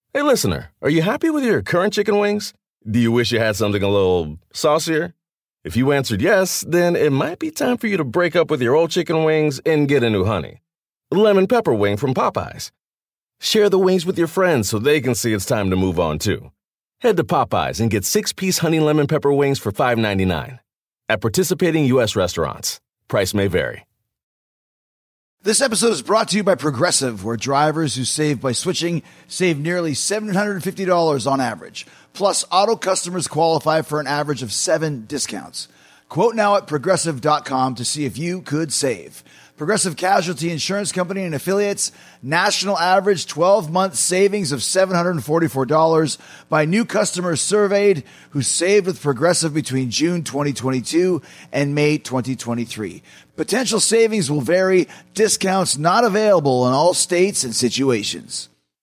Hey, listener, are you happy with your current chicken wings? Do you wish you had something a little saucier? If you answered yes, then it might be time for you to break up with your old chicken wings and get a new honey. Lemon pepper wing from Popeyes. Share the wings with your friends so they can see it's time to move on too. Head to Popeyes and get 6-piece honey lemon pepper wings for $5.99. At participating U.S. restaurants. Price may vary. This episode is brought to you by Progressive, where drivers who save by switching save nearly $750 on average. Plus, auto customers qualify for an average of 7 discounts. Quote now at Progressive.com to see if you could save. Progressive Casualty Insurance Company and Affiliates, national average 12-month savings of $744 by new customers surveyed who saved with Progressive between June 2022 and May 2023. Potential savings will vary. Discounts not available in all states and situations.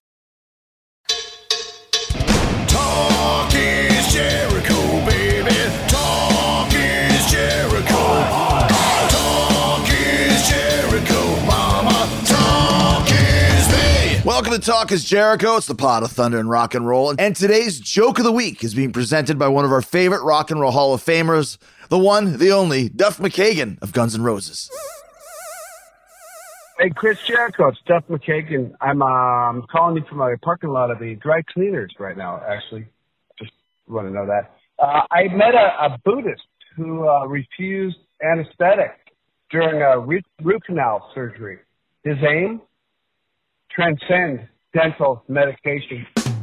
Talk is Jericho, baby. Talk is Jericho. Talk is Jericho, mama. Talk is me. Welcome to Talk is Jericho. It's the pot of thunder and rock and roll. And today's joke of the week is being presented by one of our favorite rock and roll Hall of Famers, the one, the only, Duff McKagan of Guns N' Roses. Hey, Chris Jericho, it's Duff McKagan. I'm calling you from my parking lot of the dry cleaners right now, actually. Just want to know that. I met a Buddhist who refused anesthetic during a root canal surgery. His aim? Transcend dental medication.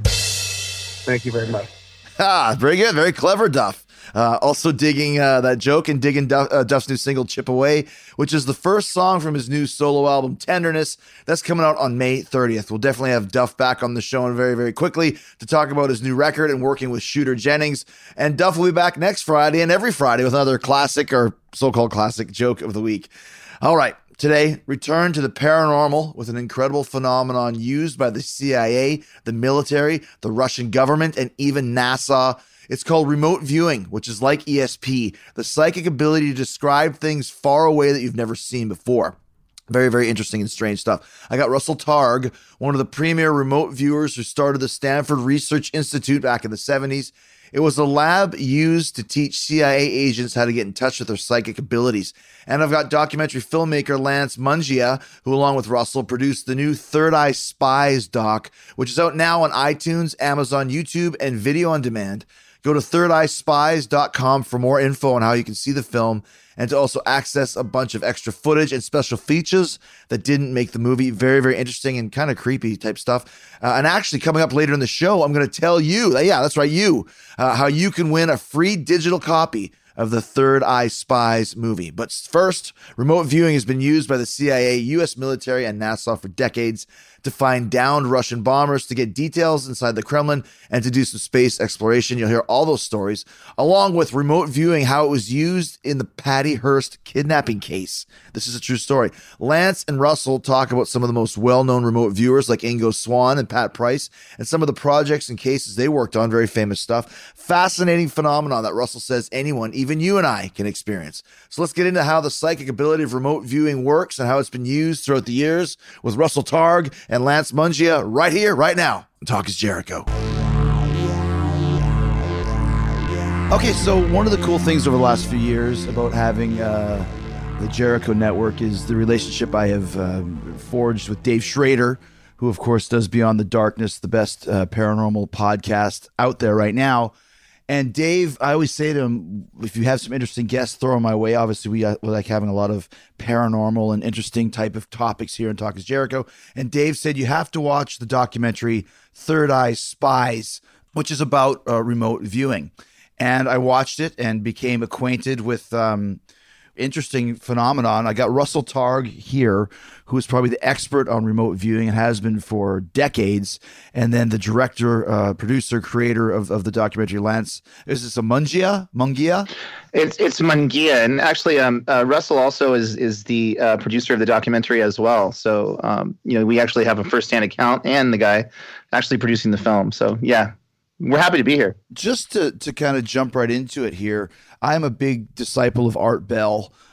Thank you very much. Very good. Very clever, Duff. Also digging that joke and digging Duff's new single, Chip Away, which is the first song from his new solo album, Tenderness. That's coming out on May 30th. We'll definitely have Duff back on the show and very, very quickly to talk about his new record and working with Shooter Jennings. And Duff will be back next Friday and every Friday with another classic or so-called classic joke of the week. All right. Today, return to the paranormal with an incredible phenomenon used by the CIA, the military, the Russian government, and even NASA. It's called remote viewing, which is like ESP, the psychic ability to describe things far away that you've never seen before. Very, very interesting and strange stuff. I got Russell Targ, one of the premier remote viewers who started the Stanford Research Institute back in the 70s. It was a lab used to teach CIA agents how to get in touch with their psychic abilities. And I've got documentary filmmaker Lance Mungia, who along with Russell produced the new Third Eye Spies doc, which is out now on iTunes, Amazon, YouTube, and video on demand. Go to thirdeyespies.com for more info on how you can see the film and to also access a bunch of extra footage and special features that didn't make the movie. Very, very interesting and kind of creepy type stuff. And actually, coming up later in the show, I'm going to tell you, yeah, that's right, how you can win a free digital copy of the Third Eye Spies movie. But first, remote viewing has been used by the CIA, U.S. military, and NASA for decades to find downed Russian bombers, to get details inside the Kremlin, and to do some space exploration. You'll hear all those stories, along with remote viewing, how it was used in the Patty Hearst kidnapping case. This is a true story. Lance and Russell talk about some of the most well-known remote viewers like Ingo Swann and Pat Price, and some of the projects and cases they worked on, very famous stuff. Fascinating phenomenon that Russell says anyone, even you and I, can experience. So let's get into how the psychic ability of remote viewing works and how it's been used throughout the years with Russell Targ and Lance Mungia right here, right now. Talk is Jericho. Okay, so one of the cool things over the last few years about having the Jericho Network is the relationship I have forged with Dave Schrader, who of course does Beyond the Darkness, the best paranormal podcast out there right now. And Dave, I always say to him, if you have some interesting guests, throw them my way. Obviously, we like having a lot of paranormal and interesting type of topics here in Talk is Jericho. And Dave said you have to watch the documentary Third Eye Spies, which is about remote viewing. And I watched it and became acquainted with interesting phenomenon. I got Russell Targ here, who is probably the expert on remote viewing and has been for decades. And then the director, producer, creator of the documentary, Lance. Is this a Mungia? It's Mungia. And actually, Russell also is the producer of the documentary as well. So, we actually have a firsthand account and the guy actually producing the film. So, yeah. We're happy to be here. Just to kind of jump right into it here, I'm a big disciple of Art Bell.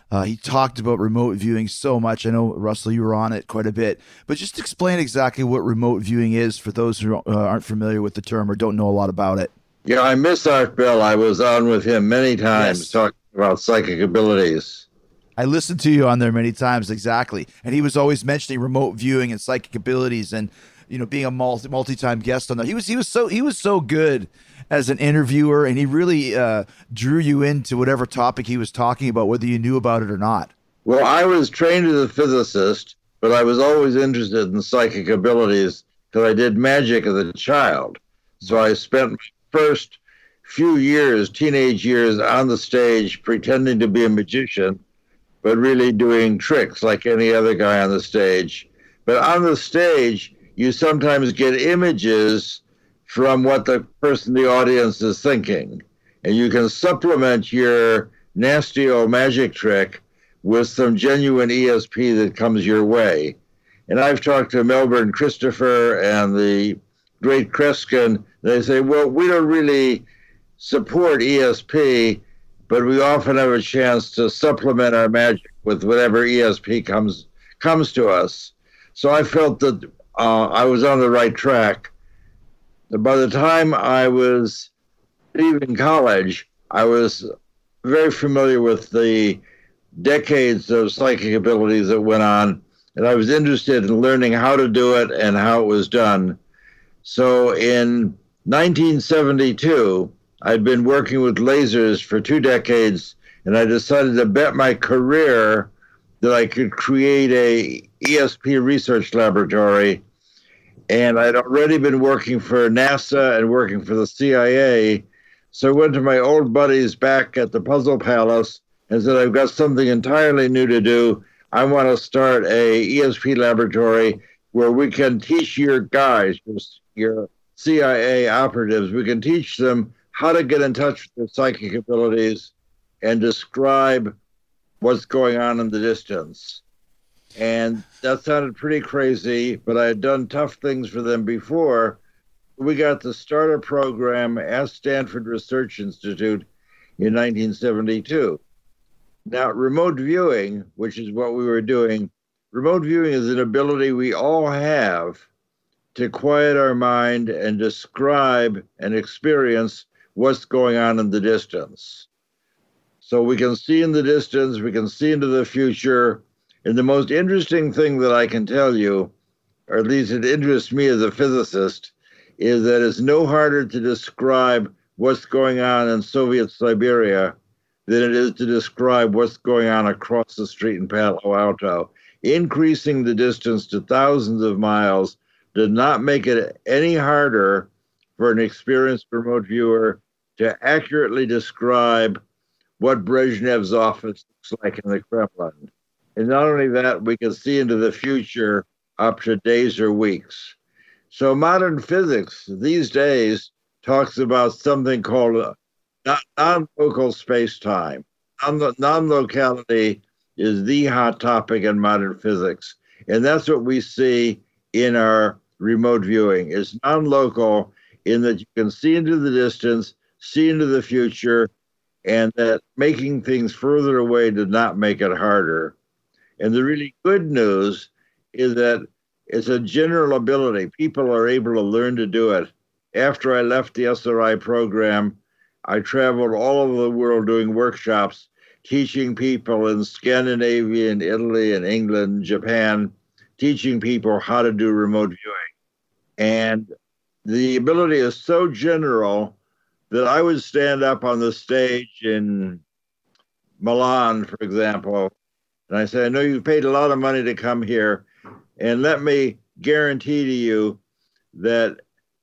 He talked about remote viewing so much. I know, Russell, you were on it quite a bit, but just explain exactly what remote viewing is for those who aren't familiar with the term or don't know a lot about it. Yeah, I miss Art Bell. I was on with him many times talking about psychic abilities. I listened to you on there many times, exactly. And he was always mentioning remote viewing and psychic abilities and, being a multi-time guest on there. He was so good as an interviewer, and he really drew you into whatever topic he was talking about, whether you knew about it or not. Well, I was trained as a physicist, but I was always interested in psychic abilities because I did magic as a child. So I spent my first few years, teenage years, on the stage pretending to be a magician, but really doing tricks like any other guy on the stage. But on the stage, you sometimes get images from what the person in the audience is thinking. And you can supplement your nasty old magic trick with some genuine ESP that comes your way. And I've talked to Melbourne Christopher and the great Kreskin. They say, well, we don't really support ESP, but we often have a chance to supplement our magic with whatever ESP comes to us. So I felt that I was on the right track. By the time I was leaving college, I was very familiar with the decades of psychic abilities that went on, and I was interested in learning how to do it and how it was done. So in 1972, I'd been working with lasers for 2 decades, and I decided to bet my career that I could create a ESP research laboratory. And I'd already been working for NASA and working for the CIA. So I went to my old buddies back at the Puzzle Palace and said, I've got something entirely new to do. I want to start a ESP laboratory where we can teach your guys, your CIA operatives, we can teach them how to get in touch with their psychic abilities and describe what's going on in the distance. And that sounded pretty crazy, but I had done tough things for them before. We got to start a program at Stanford Research Institute in 1972. Now, remote viewing, which is what we were doing, remote viewing is an ability we all have to quiet our mind and describe and experience what's going on in the distance. So we can see in the distance, we can see into the future. And the most interesting thing that I can tell you, or at least it interests me as a physicist, is that it's no harder to describe what's going on in Soviet Siberia than it is to describe what's going on across the street in Palo Alto. Increasing the distance to thousands of miles did not make it any harder for an experienced remote viewer to accurately describe what Brezhnev's office looks like in the Kremlin. And not only that, we can see into the future up to days or weeks. So modern physics these days talks about something called non-local space-time. Non-locality is the hot topic in modern physics. And that's what we see in our remote viewing. It's non-local in that you can see into the distance, see into the future, and that making things further away did not make it harder. And the really good news is that it's a general ability. People are able to learn to do it. After I left the SRI program, I traveled all over the world doing workshops, teaching people in Scandinavia, and Italy, and England, Japan, teaching people how to do remote viewing. And the ability is so general that I would stand up on the stage in Milan, for example, and I say, I know you've paid a lot of money to come here, and let me guarantee to you that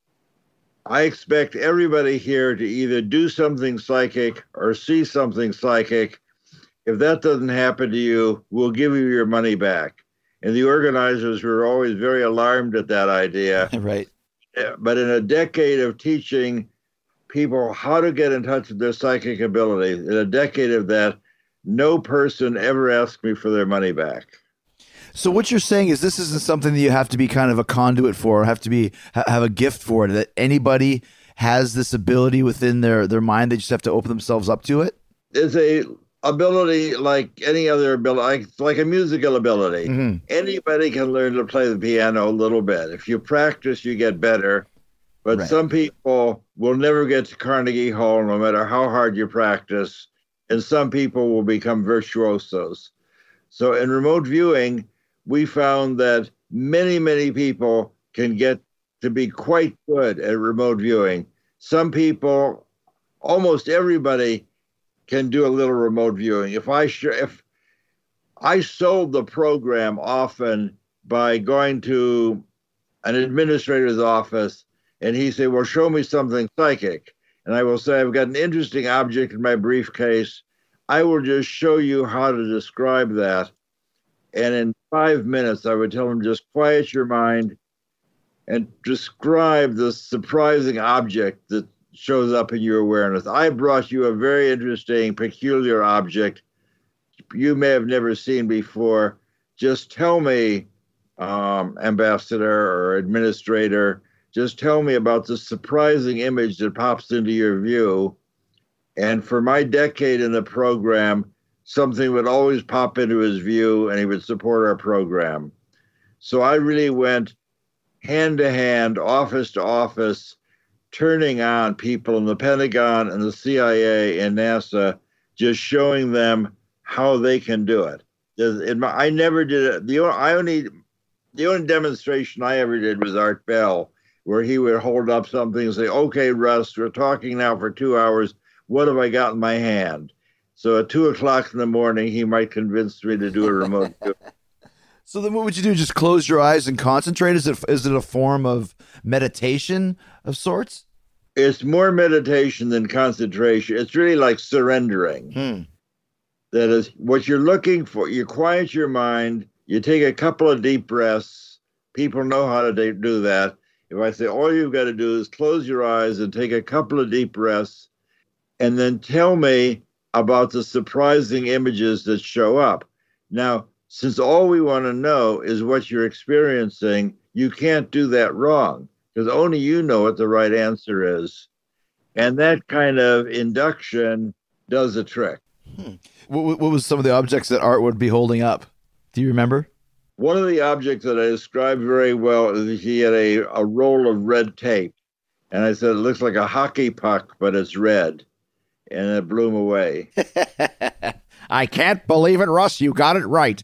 I expect everybody here to either do something psychic or see something psychic. If that doesn't happen to you, we'll give you your money back. And the organizers were always very alarmed at that idea. Right. But in a decade of teaching people how to get in touch with their psychic abilities, in a decade of that, no person ever asked me for their money back. So what you're saying is this isn't something that you have to be kind of a conduit for, or have a gift for it, that anybody has this ability within their mind. They just have to open themselves up to it? It's a ability like any other ability, like a musical ability. Mhm. Anybody can learn to play the piano a little bit. If you practice, you get better. But Right. some people will never get to Carnegie Hall no matter how hard you practice. And some people will become virtuosos. So in remote viewing, we found that many, many people can get to be quite good at remote viewing. Some people, almost everybody, can do a little remote viewing. If I sold the program often by going to an administrator's office and he said, well, show me something psychic. And I will say, I've got an interesting object in my briefcase. I will just show you how to describe that. And in 5 minutes, I would tell him, just quiet your mind and describe the surprising object that shows up in your awareness. I brought you a very interesting, peculiar object you may have never seen before. Just tell me, ambassador or administrator, just tell me about the surprising image that pops into your view. And for my decade in the program, something would always pop into his view and he would support our program. So I really went hand to hand, office to office, turning on people in the Pentagon and the CIA and NASA, just showing them how they can do it. I never did it. The only demonstration I ever did was Art Bell, where he would hold up something and say, okay, Russ, we're talking now for 2 hours. What have I got in my hand? So at 2 o'clock in the morning, he might convince me to do a remote. So then what would you do? Just close your eyes and concentrate? Is it a form of meditation of sorts? It's more meditation than concentration. It's really like surrendering. That is what you're looking for. You quiet your mind. You take a couple of deep breaths. People know how to do that. If I say all you've got to do is close your eyes and take a couple of deep breaths, and then tell me about the surprising images that show up. Now, since all we want to know is what you're experiencing, you can't do that wrong, because only you know what the right answer is. And that kind of induction does a trick. What was some of the objects that Art would be holding up? Do you remember? One of the objects that I described very well is he had a roll of red tape. And I said, it looks like a hockey puck, but it's red. And it blew him away. I can't believe it, Russ. You got it right.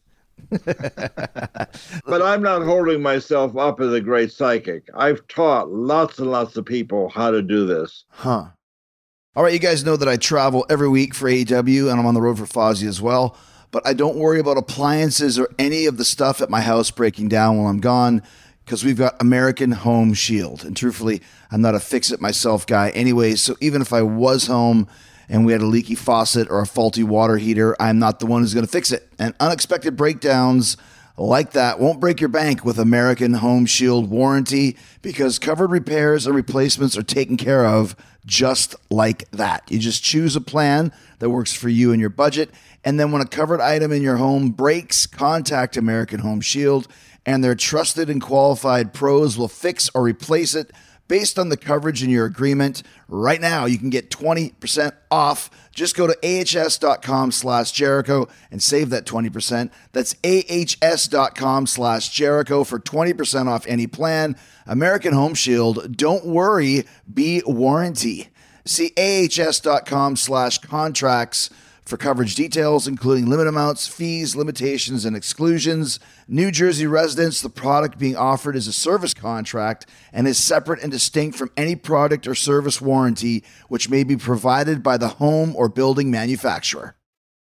But I'm not holding myself up as a great psychic. I've taught lots and lots of people how to do this. Huh. All right, you guys know that I travel every week for AEW, and I'm on the road for Fozzy as well. But I don't worry about appliances or any of the stuff at my house breaking down while I'm gone, because we've got American Home Shield. And truthfully, I'm not a fix-it myself guy anyways, so even if I was home and we had a leaky faucet or a faulty water heater, I'm not the one who's going to fix it. And unexpected breakdowns like that won't break your bank with American Home Shield warranty, because covered repairs and replacements are taken care of just like that. You just choose a plan that works for you and your budget, and then when a covered item in your home breaks, contact American Home Shield, and their trusted and qualified pros will fix or replace it based on the coverage in your agreement. Right now, you can get 20% off. Just go to ahs.com/Jericho and save that 20%. That's ahs.com/Jericho for 20% off any plan. American Home Shield, don't worry, be warranty. See ahs.com/contracts for coverage details, including limit amounts, fees, limitations, and exclusions. New Jersey residents, the product being offered is a service contract and is separate and distinct from any product or service warranty which may be provided by the home or building manufacturer.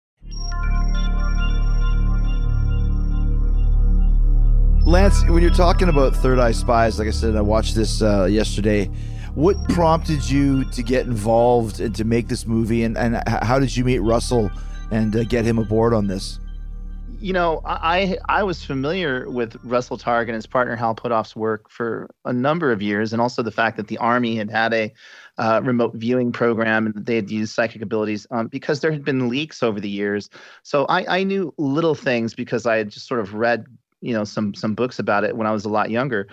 Lance, when you're talking about Third Eye Spies, like I said, I watched this yesterday. What prompted you to get involved and to make this movie, and how did you meet Russell and get him aboard on this? You know, I was familiar with Russell Targ and his partner Hal Puthoff's work for a number of years, and also the fact that the Army had a remote viewing program and they had used psychic abilities because there had been leaks over the years. So I knew little things because I had just sort of read, you know, some books about it when I was a lot younger.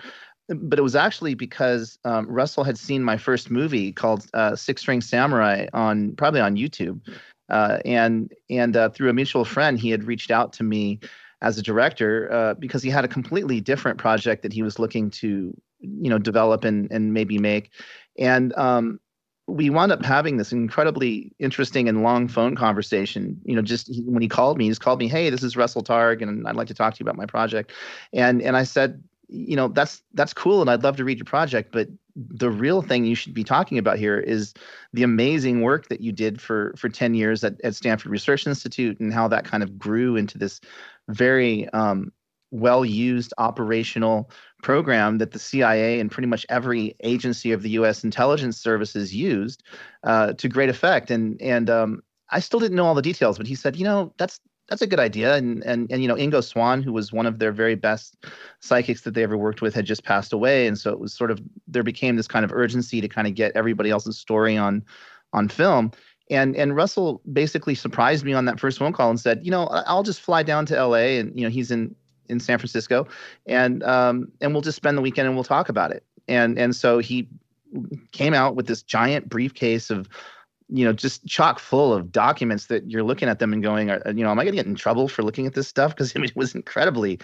but it was actually because Russell had seen my first movie called Six String Samurai probably on YouTube, and through a mutual friend, he had reached out to me as a director because he had a completely different project that he was looking to develop and maybe make, and we wound up having this incredibly interesting and long phone conversation. When he called me, "Hey, this is Russell Targ, and I'd like to talk to you about my project," and I said, that's cool, and I'd love to read your project, but the real thing you should be talking about here is the amazing work that you did for 10 years at Stanford Research Institute, and how that kind of grew into this very well-used operational program that the CIA and pretty much every agency of the U.S. intelligence services used to great effect. And I still didn't know all the details, but he said, that's a good idea. And Ingo Swann, who was one of their very best psychics that they ever worked with, had just passed away. And so it was sort of, there became this kind of urgency to kind of get everybody else's story on film. And Russell basically surprised me on that first phone call and said, I'll just fly down to LA, and he's in San Francisco, and we'll just spend the weekend and we'll talk about it. And so he came out with this giant briefcase of just chock full of documents that you're looking at them and going, am I going to get in trouble for looking at this stuff? Because it was incredibly,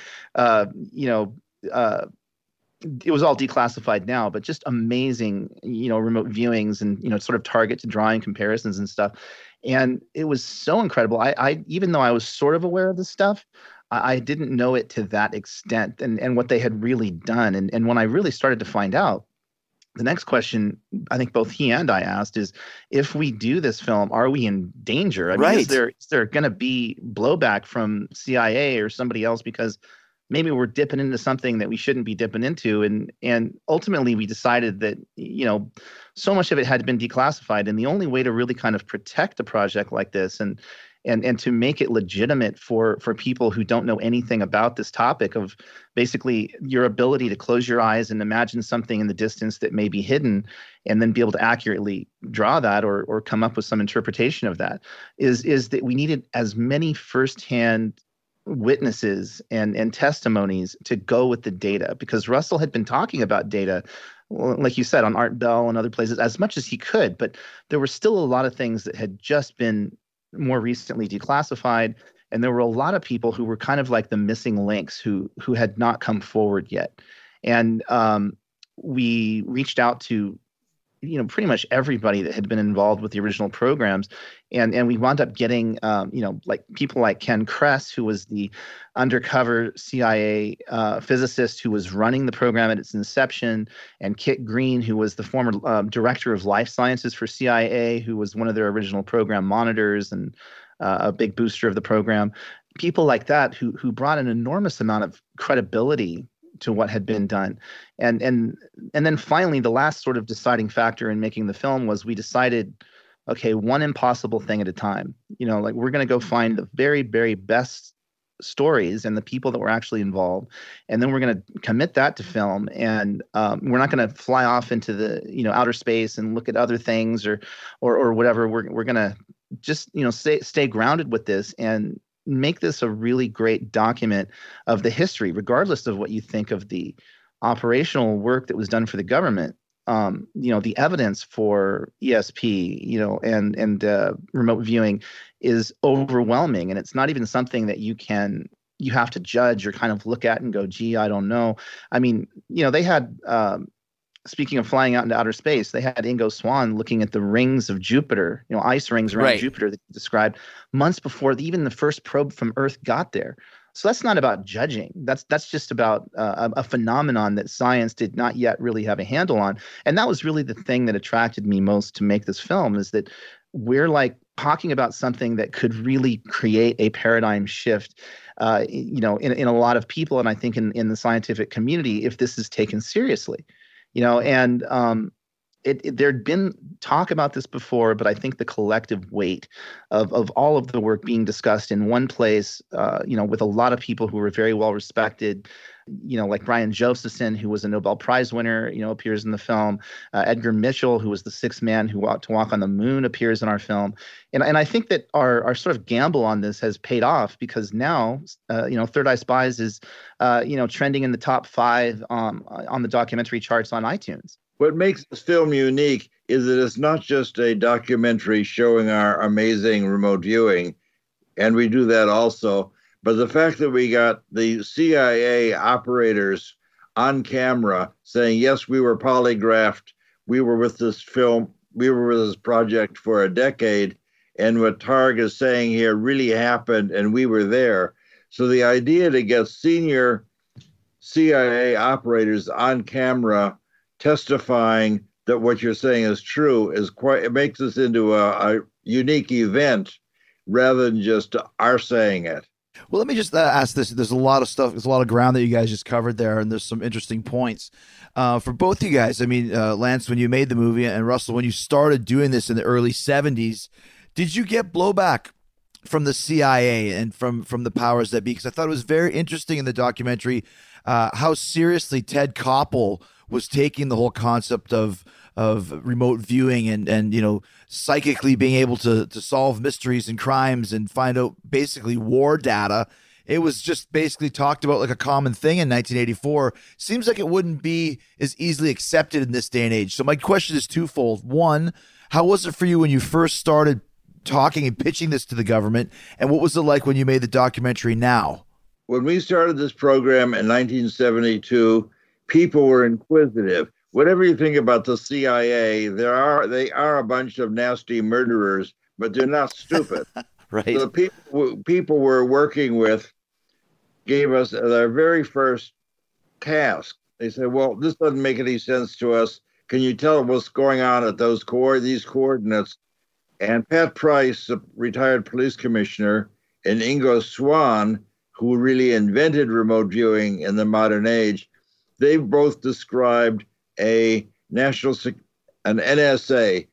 it was all declassified now, but just amazing, remote viewings and, sort of target to drawing comparisons and stuff. And it was so incredible. I even though I was sort of aware of this stuff, I didn't know it to that extent and what they had really done. And when I really started to find out, the next question I think both he and I asked is, if we do this film, are we in danger? I mean, is there going to be blowback from CIA or somebody else because maybe we're dipping into something that we shouldn't be dipping into? And ultimately we decided that, so much of it had been declassified, and the only way to really kind of protect a project like this and to make it legitimate for people who don't know anything about this topic of basically your ability to close your eyes and imagine something in the distance that may be hidden, and then be able to accurately draw that or come up with some interpretation of that, is that we needed as many firsthand witnesses and testimonies to go with the data, because Russell had been talking about data, like you said, on Art Bell and other places as much as he could, but there were still a lot of things that had just been more recently declassified, and there were a lot of people who were kind of like the missing links who had not come forward yet. And we reached out to pretty much everybody that had been involved with the original programs, and we wound up getting like people like Ken Kress, who was the undercover CIA physicist who was running the program at its inception, and Kit Green, who was the former director of life sciences for CIA, who was one of their original program monitors and a big booster of the program. People like that who brought an enormous amount of credibility to what had been done. And then finally, the last sort of deciding factor in making the film was we decided, okay, one impossible thing at a time. Like, we're going to go find the very, very best stories and the people that were actually involved, and then we're going to commit that to film. And we're not going to fly off into the outer space and look at other things or whatever. We're going to just stay grounded with this and make this a really great document of the history, regardless of what you think of the operational work that was done for the government. The evidence for ESP, and remote viewing is overwhelming, and it's not even something that you have to judge or kind of look at and go, gee, I don't know. I mean, they had, speaking of flying out into outer space, they had Ingo Swann looking at the rings of Jupiter, ice rings around Jupiter that he described months before even the first probe from Earth got there. So that's not about judging. That's just about a phenomenon that science did not yet really have a handle on. And that was really the thing that attracted me most to make this film, is that we're like talking about something that could really create a paradigm shift, in a lot of people, and I think in the scientific community, if this is taken seriously. And there'd been talk about this before, but I think the collective weight of all of the work being discussed in one place, with a lot of people who were very well respected, like Brian Josephson, who was a Nobel Prize winner, appears in the film. Edgar Mitchell, who was the sixth man who walked to walk on the moon, appears in our film. And I think that our sort of gamble on this has paid off, because now, Third Eye Spies is, trending in the top 5 on the documentary charts on iTunes. What makes this film unique is that it's not just a documentary showing our amazing remote viewing, and we do that also, but the fact that we got the CIA operators on camera saying, yes, we were polygraphed, we were with this film, we were with this project for a decade, and what Targ is saying here really happened, and we were there. So the idea to get senior CIA operators on camera testifying that what you're saying is true it makes this into a unique event rather than just our saying it. Well, let me just ask this. There's a lot of stuff. There's a lot of ground that you guys just covered there, and there's some interesting points for both you guys. I mean, Lance, when you made the movie, and Russell, when you started doing this in the early 70s, did you get blowback from the CIA and from the powers that be? Because I thought it was very interesting in the documentary how seriously Ted Koppel was taking the whole concept of remote viewing and psychically being able to solve mysteries and crimes and find out basically war data. It was just basically talked about like a common thing in 1984. Seems like it wouldn't be as easily accepted in this day and age. So my question is twofold. One, how was it for you when you first started talking and pitching this to the government? And what was it like when you made the documentary now? When we started this program in 1972, people were inquisitive. Whatever you think about the CIA, they are a bunch of nasty murderers, but they're not stupid. Right. So the people we're working with gave us their very first task. They said, well, this doesn't make any sense to us. Can you tell what's going on at these coordinates? And Pat Price, a retired police commissioner, and Ingo Swann, who really invented remote viewing in the modern age, they've both described an NSA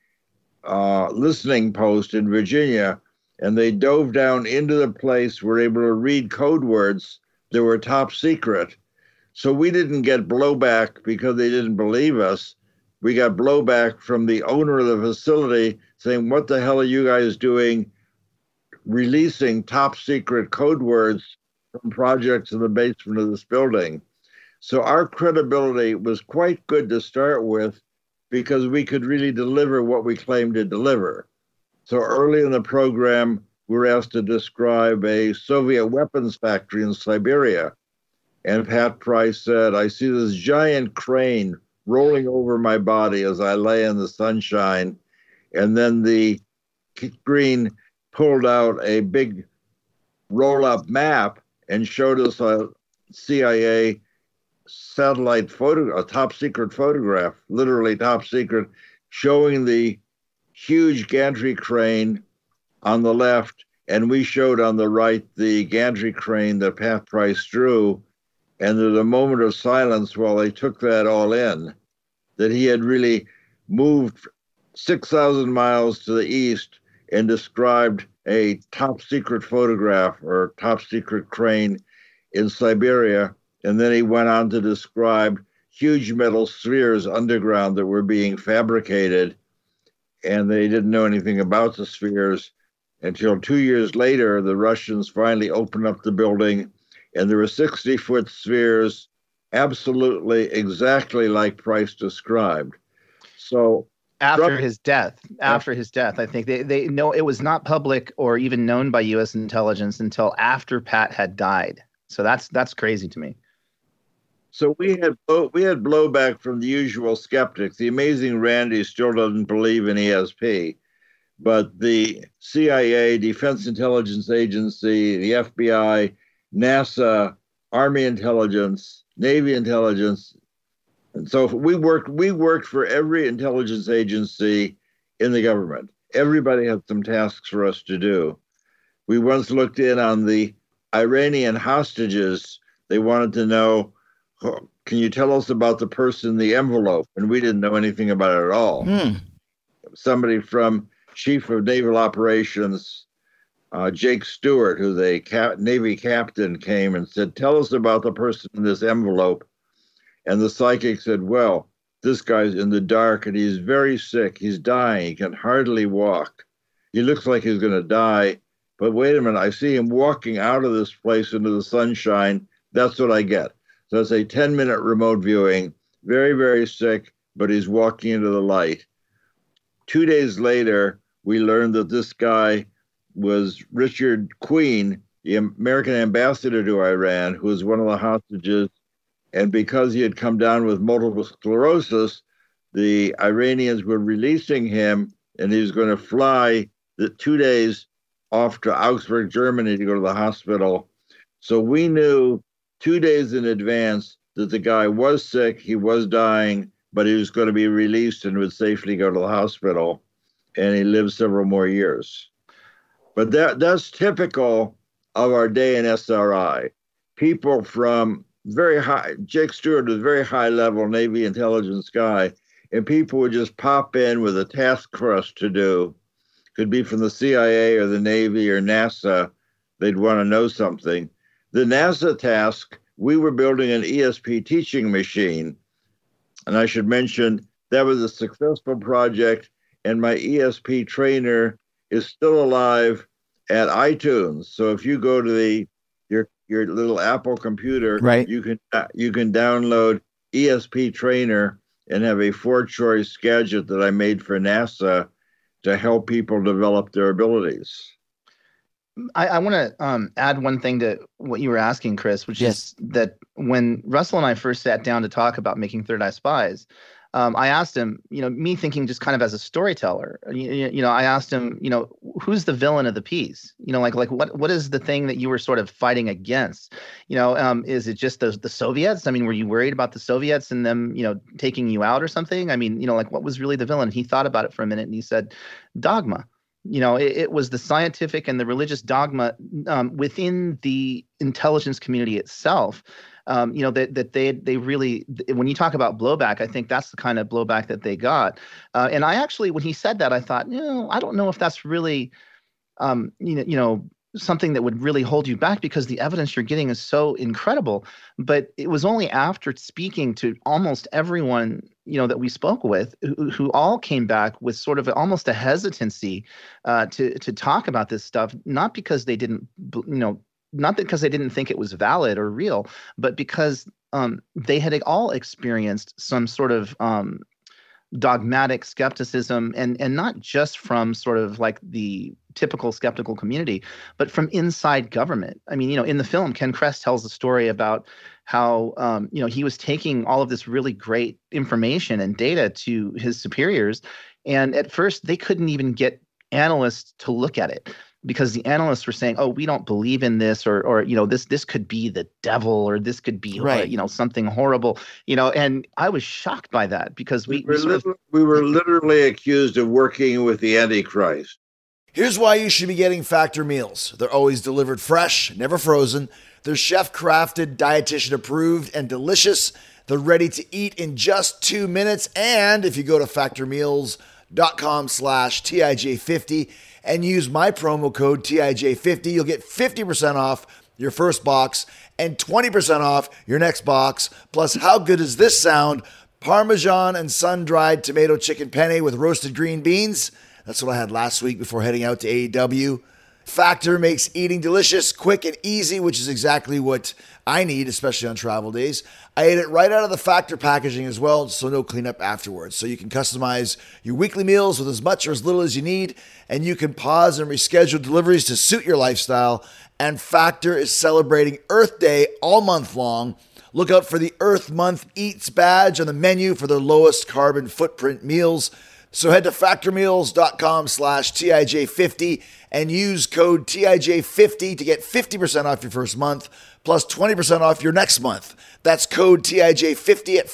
listening post in Virginia, and they dove down into the place, were able to read code words that were top secret. So we didn't get blowback because they didn't believe us. We got blowback from the owner of the facility saying, what the hell are you guys doing releasing top secret code words from projects in the basement of this building? So our credibility was quite good to start with because we could really deliver what we claimed to deliver. So early in the program, we were asked to describe a Soviet weapons factory in Siberia. And Pat Price said, I see this giant crane rolling over my body as I lay in the sunshine. And then the screen pulled out a big roll-up map and showed us a CIA satellite photo, a top secret photograph, literally top secret, showing the huge gantry crane on the left, and we showed on the right the gantry crane that Pat Price drew. And there's a moment of silence while they took that all in, that he had really moved 6,000 miles to the east and described a top secret photograph or top secret crane in Siberia. And then he went on to describe huge metal spheres underground that were being fabricated. And they didn't know anything about the spheres until 2 years later, the Russians finally opened up the building, and there were 60-foot spheres, absolutely exactly like Price described. So after his death, I think they know it was not public or even known by U.S. intelligence until after Pat had died. So that's crazy to me. So we had blowback from the usual skeptics. The amazing Randy still doesn't believe in ESP, but the CIA, Defense Intelligence Agency, the FBI, NASA, Army Intelligence, Navy Intelligence, and so we worked for every intelligence agency in the government. Everybody had some tasks for us to do. We once looked in on the Iranian hostages. They wanted to know can you tell us about the person in the envelope? And we didn't know anything about it at all. Somebody from Chief of Naval Operations, Jake Stewart, who's a Navy captain, came and said, tell us about the person in this envelope. And the psychic said, well, this guy's in the dark and he's very sick. He's dying. He can hardly walk. He looks like he's going to die. But wait a minute, I see him walking out of this place into the sunshine. That's what I get. So it's a 10-minute remote viewing, very, very sick, but he's walking into the light. 2 days later, we learned that this guy was Richard Queen, the American ambassador to Iran, who was one of the hostages. And because he had come down with multiple sclerosis, the Iranians were releasing him, and he was going to fly the 2 days off to Augsburg, Germany to go to the hospital. So we knew 2 days in advance that the guy was sick, he was dying, but he was going to be released and would safely go to the hospital. And he lived several more years. But that's typical of our day in SRI. People from very high, Jake Stewart was a very high level Navy intelligence guy, and people would just pop in with a task for us to do. Could be from the CIA or the Navy or NASA. They'd want to know something. The NASA task, we were building an ESP teaching machine. And I should mention that was a successful project, and my ESP trainer is still alive at iTunes. So if you go to your little Apple computer, right, you can download ESP Trainer and have a 4-choice gadget that I made for NASA to help people develop their abilities. I want to add one thing to what you were asking, Chris, which is that when Russell and I first sat down to talk about making Third Eye Spies, I asked him, me thinking just kind of as a storyteller, I asked him, who's the villain of the piece? Like what is the thing that you were sort of fighting against? Is it just the Soviets? I mean, were you worried about the Soviets and them, taking you out or something? I mean, like what was really the villain? He thought about it for a minute and he said, dogma. It was the scientific and the religious dogma within the intelligence community itself. That they really, when you talk about blowback, I think that's the kind of blowback that they got. And I actually, when he said that, I thought, I don't know if that's really, something that would really hold you back, because the evidence you're getting is so incredible. But it was only after speaking to almost everyone, that we spoke with, who all came back with sort of almost a hesitancy to talk about this stuff, not because they didn't, not because they didn't think it was valid or real, but because they had all experienced some sort of dogmatic skepticism, and not just from sort of like the typical skeptical community, but from inside government. I mean, in the film, Ken Kress tells the story about how, he was taking all of this really great information and data to his superiors. And at first they couldn't even get analysts to look at it, because the analysts were saying, "Oh, we don't believe in this," or this could be the devil, or this could be something horrible, And I was shocked by that, because we were literally accused of working with the Antichrist. Here's why you should be getting Factor meals. They're always delivered fresh, never frozen. They're chef-crafted, dietitian-approved, and delicious. They're ready to eat in just 2 minutes. And if you go to factormeals.com/TIJ50 and use my promo code TIJ50, you'll get 50% off your first box and 20% off your next box. Plus, how good does this sound? Parmesan and sun-dried tomato chicken penne with roasted green beans. That's what I had last week before heading out to AEW. Factor makes eating delicious, quick, and easy, which is exactly what I need, especially on travel days. I ate it right out of the Factor packaging as well, so no cleanup afterwards. So you can customize your weekly meals with as much or as little as you need, and you can pause and reschedule deliveries to suit your lifestyle. And Factor is celebrating Earth Day all month long. Look out for the Earth Month Eats badge on the menu for their lowest carbon footprint meals. So head to factormeals.com/TIJ50 and use code TIJ50 to get 50% off your first month, plus 20% off your next month. That's code TIJ50 at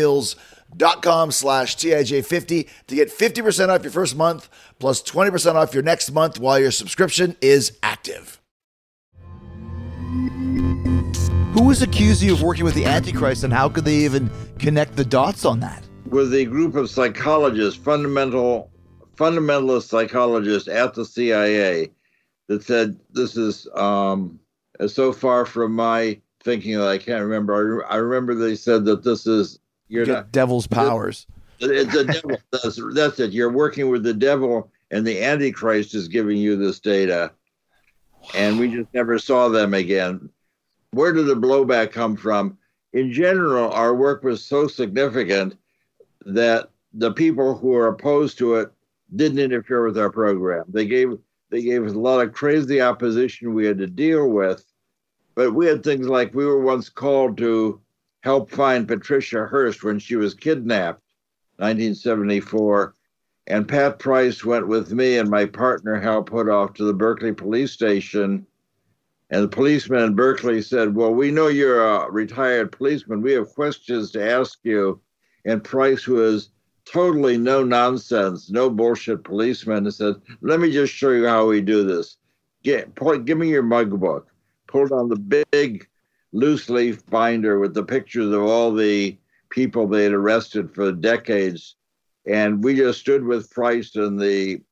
factormeals.com/TIJ50 to get 50% off your first month, plus 20% off your next month while your subscription is active. Who was accusing you of working with the Antichrist, and how could they even connect the dots on that? With a group of psychologists, fundamentalist psychologists at the CIA, that said this is so far from my thinking that I can't remember. I remember they said that this is devil's powers. It's the devil. That's it. You're working with the devil, and the Antichrist is giving you this data, and we just never saw them again. Where did the blowback come from? In general, our work was so significant that the people who were opposed to it didn't interfere with our program. They gave us a lot of crazy opposition we had to deal with, but we had things like we were once called to help find Patricia Hearst when she was kidnapped, 1974, and Pat Price went with me and my partner Hal Puthoff to the Berkeley police station, and the policeman in Berkeley said, well, we know you're a retired policeman. We have questions to ask you. And Price, who is totally no nonsense, no bullshit policeman, said, let me just show you how we do this. Give me your mug book. Pulled on the big loose leaf binder with the pictures of all the people they had arrested for decades. And we just stood with Price and the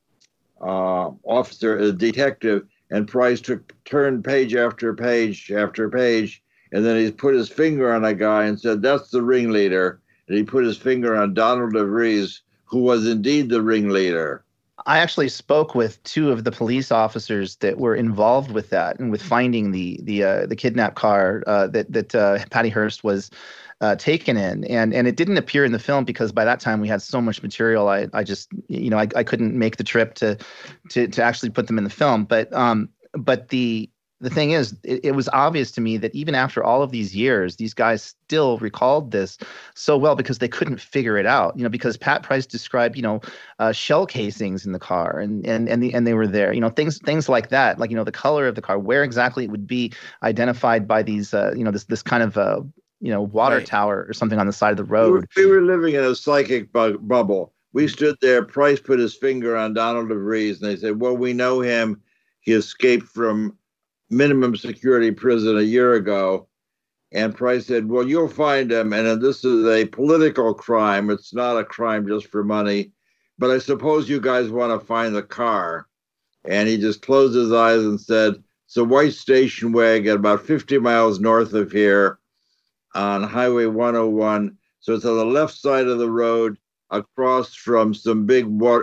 detective, and Price turned page after page after page, and then he put his finger on a guy and said, that's the ringleader. And he put his finger on Donald DeVries, who was indeed the ringleader. I actually spoke with two of the police officers that were involved with that and with finding the kidnap car that Patty Hearst was taken in, and it didn't appear in the film because by that time we had so much material. I just I couldn't make the trip to actually put them in the film. But the thing is, it was obvious to me that even after all of these years, these guys still recalled this so well because they couldn't figure it out. Because Pat Price described, shell casings in the car, and they were there. Things like that, like the color of the car, where exactly it would be identified by these, this kind of water Right. tower or something on the side of the road. We were living in a psychic bubble. We stood there. Price put his finger on Donald DeVries, and they said, well, we know him. He escaped from minimum security prison a year ago. And Price said, well, you'll find him. And this is a political crime. It's not a crime just for money. But I suppose you guys want to find the car. And he just closed his eyes and said, it's a white station wagon about 50 miles north of here on Highway 101. So it's on the left side of the road across from some big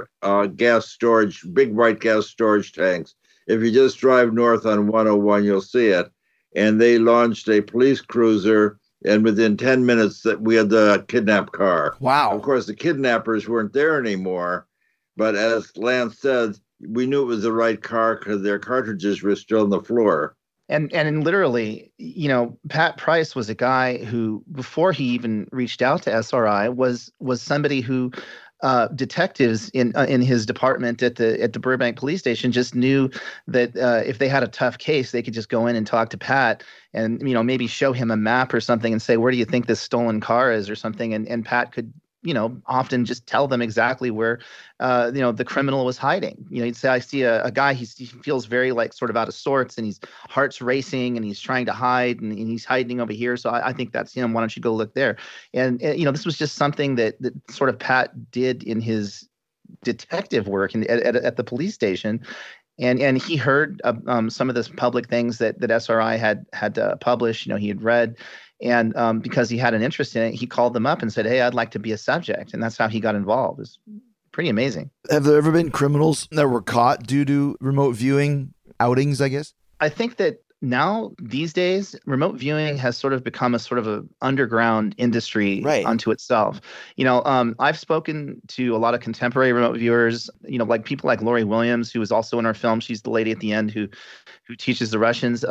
gas storage, big white gas storage tanks. If you just drive north on 101, you'll see it. And they launched a police cruiser, and within 10 minutes we had the kidnapped car. Wow. Of course, the kidnappers weren't there anymore. But as Lance said, we knew it was the right car because their cartridges were still on the floor. And literally, Pat Price was a guy who, before he even reached out to SRI, was somebody who detectives in his department at the Burbank police station just knew that if they had a tough case, they could just go in and talk to Pat and maybe show him a map or something and say, where do you think this stolen car is or something, and Pat could often just tell them exactly where the criminal was hiding. He'd say, I see a guy, he feels very like sort of out of sorts, and his heart's racing and he's trying to hide, and he's hiding over here. So I think that's him. Why don't you go look there? And this was just something that sort of Pat did in his detective work at the police station. And he heard some of the public things that SRI had published, he had read. And because he had an interest in it, he called them up and said, hey, I'd like to be a subject. And that's how he got involved. It's pretty amazing. Have there ever been criminals that were caught due to remote viewing outings, I guess? I think that now, these days, remote viewing has sort of become a sort of an underground industry unto itself. I've spoken to a lot of contemporary remote viewers, like people like Lori Williams, who is also in our film. She's the lady at the end who teaches the Russians.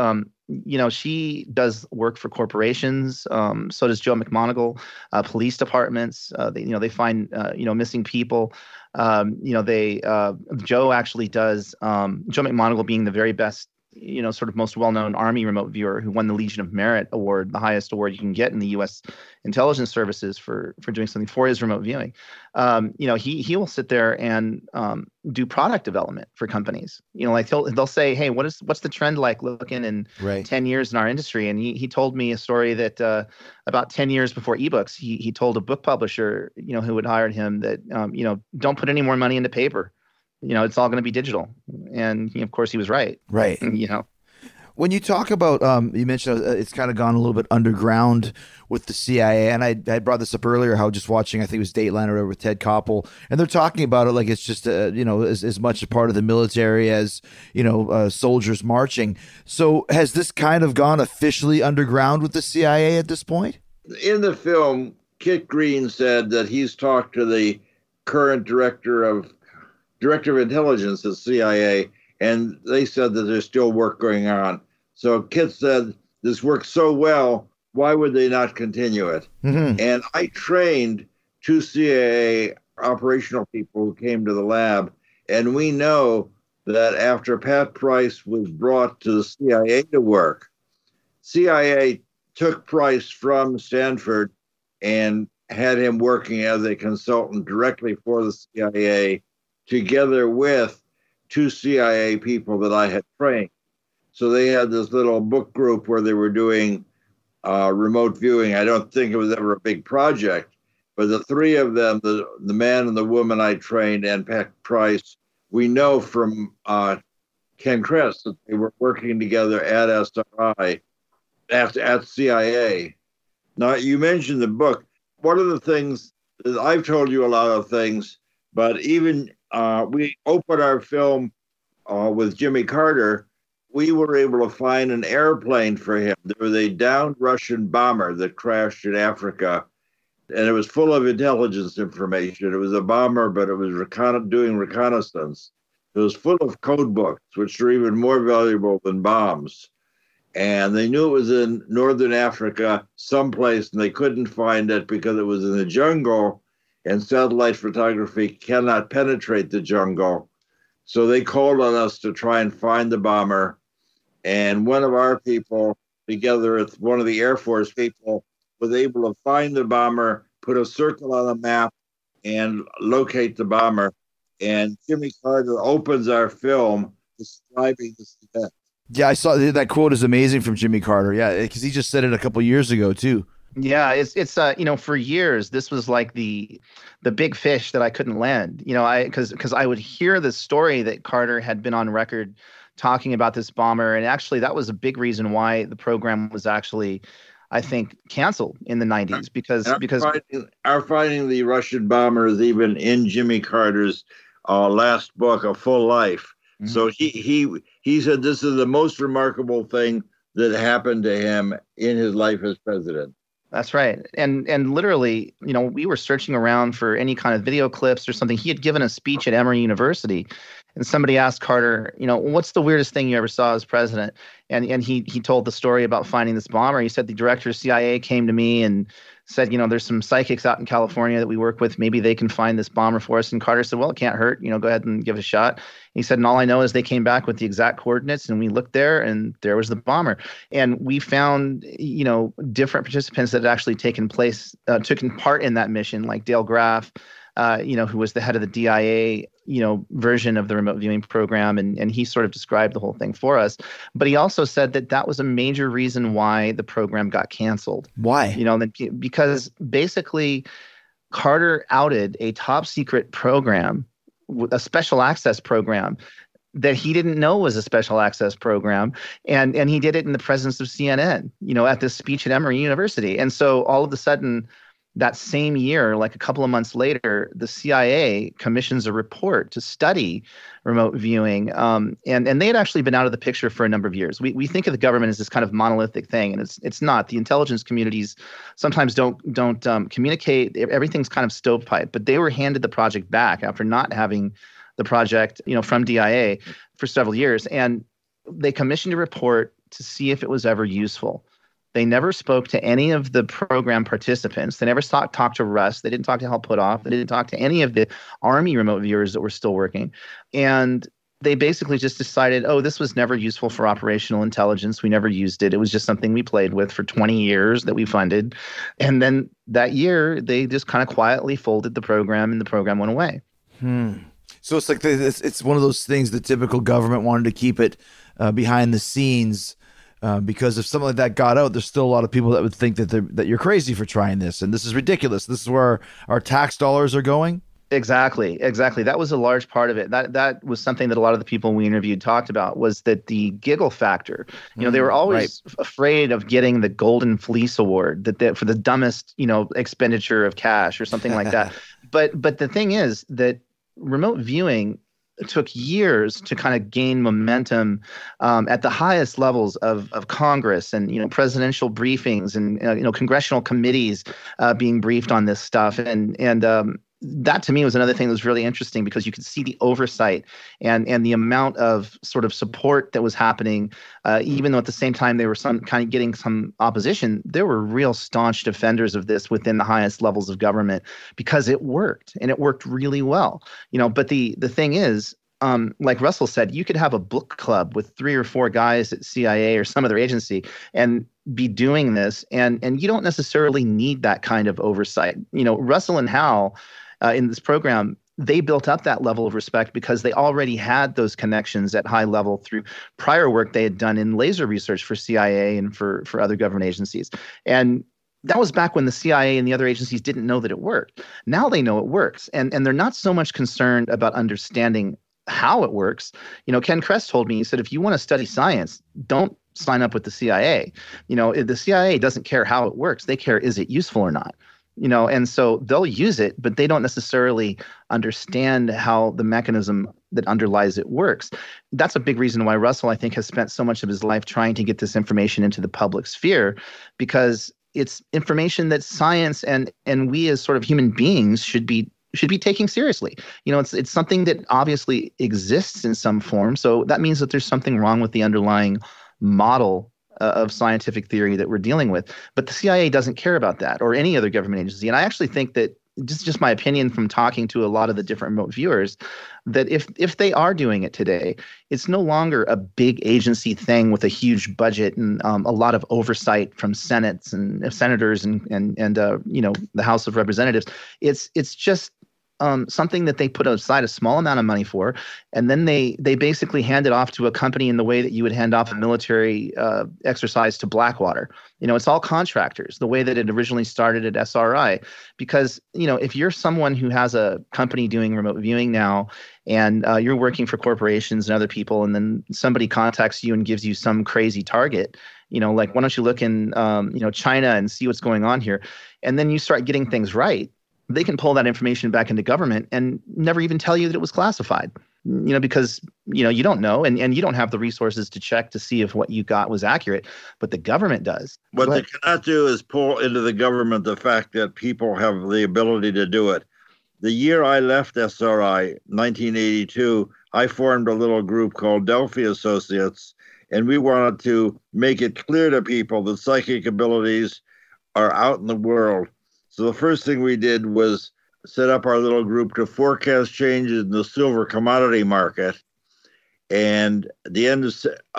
She does work for corporations. So does Joe McMoneagle, police departments. They find, missing people. Joe actually does, Joe McMoneagle being the very best sort of most well-known Army remote viewer who won the Legion of Merit award, the highest award you can get in the U.S. intelligence services for doing something for his remote viewing. He will sit there and do product development for companies. Like they'll say, hey, what's the trend like looking in 10 years in our industry? And he told me a story that about 10 years before ebooks, he told a book publisher, who had hired him that, don't put any more money into paper. It's all going to be digital. And of course he was right. Right. When you talk about, you mentioned it's kind of gone a little bit underground with the CIA, and I brought this up earlier, how just watching, I think it was Dateline or whatever with Ted Koppel, and they're talking about it like it's just, as much a part of the military as, soldiers marching. So has this kind of gone officially underground with the CIA at this point? In the film, Kit Green said that he's talked to the current director of intelligence at CIA, and they said that there's still work going on. So Kit said, this works so well, why would they not continue it? Mm-hmm. And I trained 2 CIA operational people who came to the lab, and we know that after Pat Price was brought to the CIA to work, CIA took Price from Stanford and had him working as a consultant directly for the CIA, together with 2 CIA people that I had trained. So they had this little book group where they were doing remote viewing. I don't think it was ever a big project, but the 3 of them, the man and the woman I trained and Pat Price, we know from Ken Kress that they were working together at SRI, at CIA. Now, you mentioned the book. One of the things is I've told you a lot of things, but even we opened our film with Jimmy Carter. We were able to find an airplane for him. There was a downed Russian bomber that crashed in Africa, and it was full of intelligence information. It was a bomber, but it was doing reconnaissance. It was full of code books, which are even more valuable than bombs. And they knew it was in northern Africa someplace, and they couldn't find it because it was in the jungle, and satellite photography cannot penetrate the jungle. So they called on us to try and find the bomber. And one of our people, together with one of the Air Force people, was able to find the bomber, put a circle on a map, and locate the bomber. And Jimmy Carter opens our film describing this event. Yeah, I saw that quote is amazing from Jimmy Carter. Yeah, because he just said it a couple years ago too. Yeah, it's for years this was like the big fish that I couldn't land. Because I would hear the story that Carter had been on record talking about this bomber, and actually that was a big reason why the program was actually, I think, canceled in the 90s because our finding the Russian bomber is even in Jimmy Carter's last book, A Full Life. Mm-hmm. So he said this is the most remarkable thing that happened to him in his life as president. That's right. And literally, we were searching around for any kind of video clips or something. He had given a speech at Emory University, and somebody asked Carter, what's the weirdest thing you ever saw as president? And he told the story about finding this bomber. He said the director of CIA came to me and said, there's some psychics out in California that we work with. Maybe they can find this bomber for us. And Carter said, well, it can't hurt. Go ahead and give it a shot. And he said, and all I know is they came back with the exact coordinates, and we looked there, and there was the bomber. And we found, different participants that had actually taken part in that mission, like Dale Graff, who was the head of the DIA, version of the remote viewing program. And he sort of described the whole thing for us. But he also said that was a major reason why the program got canceled. Why? Because basically Carter outed a top secret program, a special access program that he didn't know was a special access program. And he did it in the presence of CNN, at this speech at Emory University. And so all of a sudden, that same year, like a couple of months later, the CIA commissions a report to study remote viewing. And they had actually been out of the picture for a number of years. We think of the government as this kind of monolithic thing, and it's not. The intelligence communities sometimes don't communicate. Everything's kind of stovepipe. But they were handed the project back after not having the project, from DIA for several years. And they commissioned a report to see if it was ever useful. They never spoke to any of the program participants. They never talked to Russ. They didn't talk to Hal Puthoff. They didn't talk to any of the Army remote viewers that were still working. And they basically just decided, oh, this was never useful for operational intelligence. We never used it. It was just something we played with for 20 years that we funded. And then that year, they just kind of quietly folded the program, and the program went away. So it's like it's one of those things the typical government wanted to keep it behind the scenes because if something like that got out, there's still a lot of people that would think that you're crazy for trying this, and this is ridiculous. This is where our tax dollars are going. Exactly. That was a large part of it. That was something that a lot of the people we interviewed talked about, was that the giggle factor. They were always afraid of getting the Golden Fleece Award for the dumbest, expenditure of cash or something like that. But the thing is that remote viewing took years to kind of gain momentum at the highest levels of Congress, and presidential briefings, and congressional committees being briefed on this stuff, and that to me was another thing that was really interesting, because you could see the oversight and the amount of sort of support that was happening, even though at the same time they were some kind of getting some opposition. There were real staunch defenders of this within the highest levels of government, because it worked, and it worked really well. But the thing is, like Russell said, you could have a book club with 3 or 4 guys at CIA or some other agency and be doing this, and you don't necessarily need that kind of oversight. Russell and Hal in this program, they built up that level of respect because they already had those connections at high level through prior work they had done in laser research for CIA and for other government agencies. And that was back when the CIA and the other agencies didn't know that it worked. Now they know it works, and they're not so much concerned about understanding how it works. Ken Kress told me, he said, if you want to study science, don't sign up with the CIA. The CIA doesn't care how it works. They care, is it useful or not? And so they'll use it, but they don't necessarily understand how the mechanism that underlies it works. That's a big reason why Russell, I think, has spent so much of his life trying to get this information into the public sphere, because it's information that science and we as sort of human beings should be taking seriously. It's something that obviously exists in some form. So that means that there's something wrong with the underlying model of scientific theory that we're dealing with. But the CIA doesn't care about that, or any other government agency. And I actually think that, just my opinion from talking to a lot of the different remote viewers, that if they are doing it today, it's no longer a big agency thing with a huge budget and a lot of oversight from senators and the House of Representatives. It's just something that they put aside a small amount of money for, and then they basically hand it off to a company in the way that you would hand off a military exercise to Blackwater. It's all contractors, the way that it originally started at SRI. Because, if you're someone who has a company doing remote viewing now, and you're working for corporations and other people, and then somebody contacts you and gives you some crazy target, like, why don't you look in, China and see what's going on here? And then you start getting things right. They can pull that information back into government and never even tell you that it was classified, because, you don't know, and you don't have the resources to check to see if what you got was accurate, but the government does. What they cannot do is pull into the government the fact that people have the ability to do it. The year I left SRI, 1982, I formed a little group called Delphi Associates, and we wanted to make it clear to people that psychic abilities are out in the world. So the first thing we did was set up our little group to forecast changes in the silver commodity market. And at the end of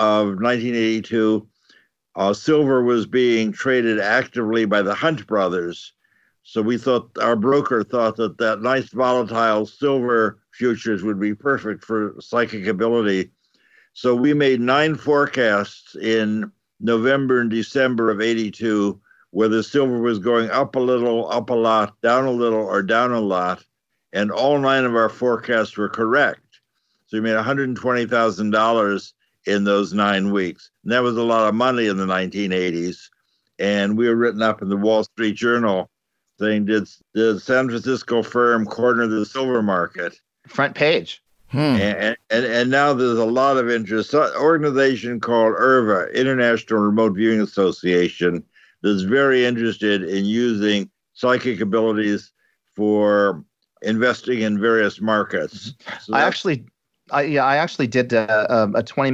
1982, silver was being traded actively by the Hunt brothers. So we thought, our broker thought that nice volatile silver futures would be perfect for psychic ability. So we made 9 forecasts in November and December of 82, where the silver was going up a little, up a lot, down a little, or down a lot. And all 9 of our forecasts were correct. So we made $120,000 in those 9 weeks. And that was a lot of money in the 1980s. And we were written up in the Wall Street Journal saying, did the San Francisco firm corner the silver market? Front page. And now there's a lot of interest. An organization called IRVA, International Remote Viewing Association, that's very interested in using psychic abilities for investing in various markets. So I actually did a 20-minute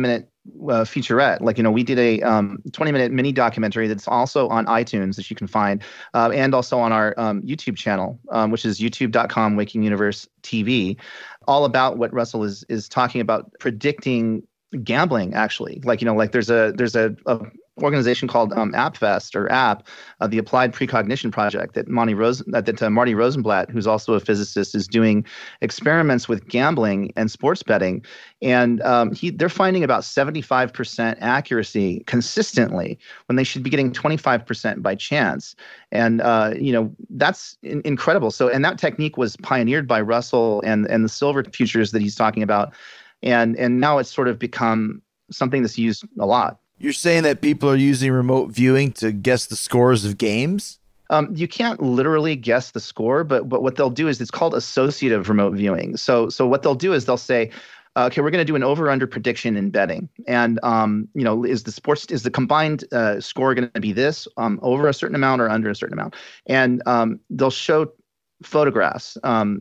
featurette. Like, we did a 20-minute mini documentary that's also on iTunes that you can find, and also on our YouTube channel, which is youtube.com Waking Universe TV, all about what Russell is talking about, predicting gambling. Actually, like there's a organization called AppFest or App, the Applied Precognition Project that Marty Rosenblatt, who's also a physicist, is doing experiments with gambling and sports betting, and they're finding about 75% accuracy consistently when they should be getting 25% by chance, and that's incredible. So, and that technique was pioneered by Russell and the silver futures that he's talking about, and now it's sort of become something that's used a lot. You're saying that people are using remote viewing to guess the scores of games? You can't literally guess the score, but what they'll do is it's called associative remote viewing. So what they'll do is they'll say, okay, we're going to do an over/under prediction in betting, and is the combined score going to be this over a certain amount or under a certain amount, and they'll show photographs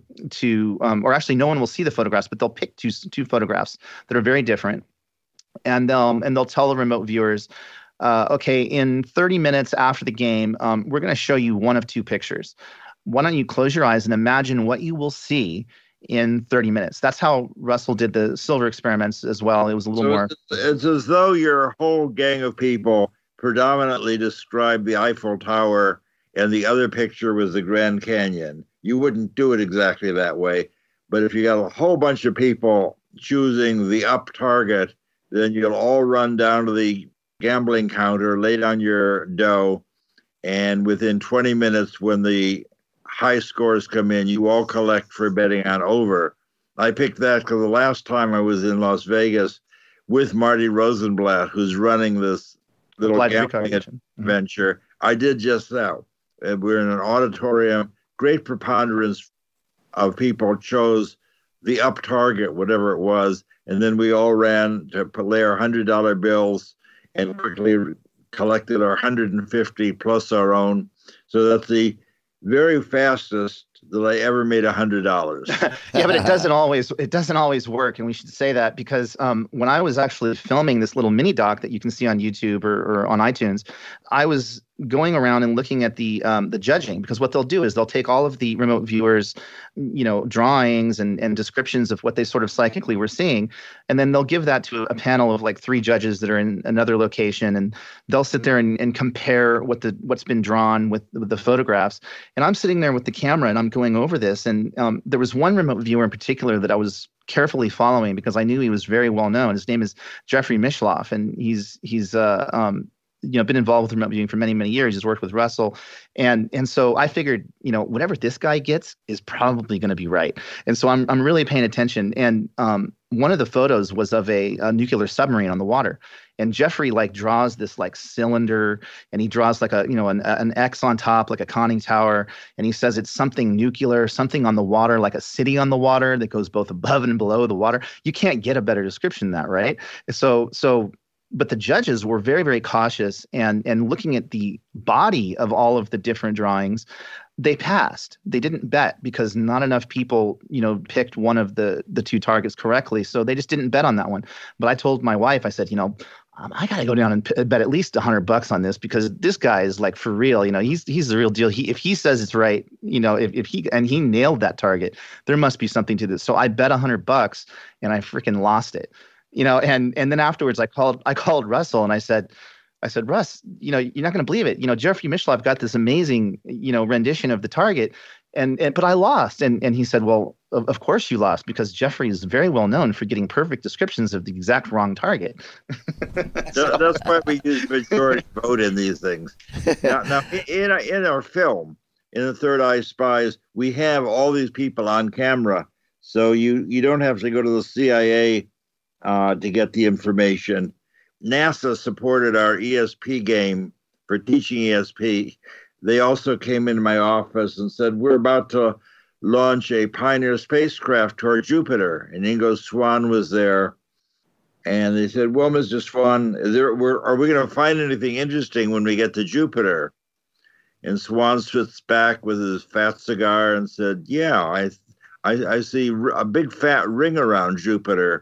or actually no one will see the photographs, but they'll pick two photographs that are very different. And they'll tell the remote viewers, okay, in 30 minutes after the game, we're going to show you one of two pictures. Why don't you close your eyes and imagine what you will see in 30 minutes? That's how Russell did the silver experiments as well. It was a little more. It's as though your whole gang of people predominantly described the Eiffel Tower and the other picture was the Grand Canyon. You wouldn't do it exactly that way. But if you got a whole bunch of people choosing the up target, then you'll all run down to the gambling counter, lay down your dough, and within 20 minutes, when the high scores come in, you all collect for betting on over. I picked that because the last time I was in Las Vegas with Marty Rosenblatt, who's running this little gambling adventure, I did just that. We're in an auditorium, great preponderance of people chose the up target, whatever it was, and then we all ran to lay our $100 bills and quickly collected our 150 plus our own. So that's the very fastest that I ever made $100. Yeah, but it doesn't always work, and we should say that because when I was actually filming this little mini doc that you can see on YouTube or on iTunes, I was going around and looking at the judging, because what they'll do is they'll take all of the remote viewers, drawings and descriptions of what they sort of psychically were seeing, and then they'll give that to a panel of like 3 judges that are in another location, and they'll sit there and compare what's been drawn with the photographs. And I'm sitting there with the camera and I'm going over this, and there was one remote viewer in particular that I was carefully following because I knew he was very well known. His name is Jeffrey Mishloff, and he's been involved with remote viewing for many, many years. He's worked with Russell. And so I figured, whatever this guy gets is probably going to be right. And so I'm really paying attention. And one of the photos was of a nuclear submarine on the water. And Jeffrey draws this cylinder, and he draws an X on top, like a conning tower. And he says it's something nuclear, something on the water, like a city on the water that goes both above and below the water. You can't get a better description than that, right? But the judges were very, very cautious, and looking at the body of all of the different drawings, they passed. They didn't bet because not enough people, picked one of the 2 targets correctly. So they just didn't bet on that one. But I told my wife, I said, I got to go down and bet at least $100 on this because this guy is for real. He's the real deal. If he says it's right, if he nailed that target, there must be something to this. So I bet $100 and I freaking lost it. And then afterwards I called Russell and I said, Russ, you're not going to believe it. Jeffrey Mishloff got this amazing, rendition of the target, but I lost. And he said, well, of course you lost because Jeffrey is very well known for getting perfect descriptions of the exact wrong target. That's why we use majority vote in these things. Now in our film, in The Third Eye Spies, we have all these people on camera. So you don't have to go to the CIA to get the information. NASA supported our ESP game for teaching ESP. They also came into my office and said, we're about to launch a Pioneer spacecraft toward Jupiter. And Ingo Swann was there. And they said, well, Mr. Swann, are we going to find anything interesting when we get to Jupiter? And Swann sits back with his fat cigar and said, yeah, I see a big fat ring around Jupiter.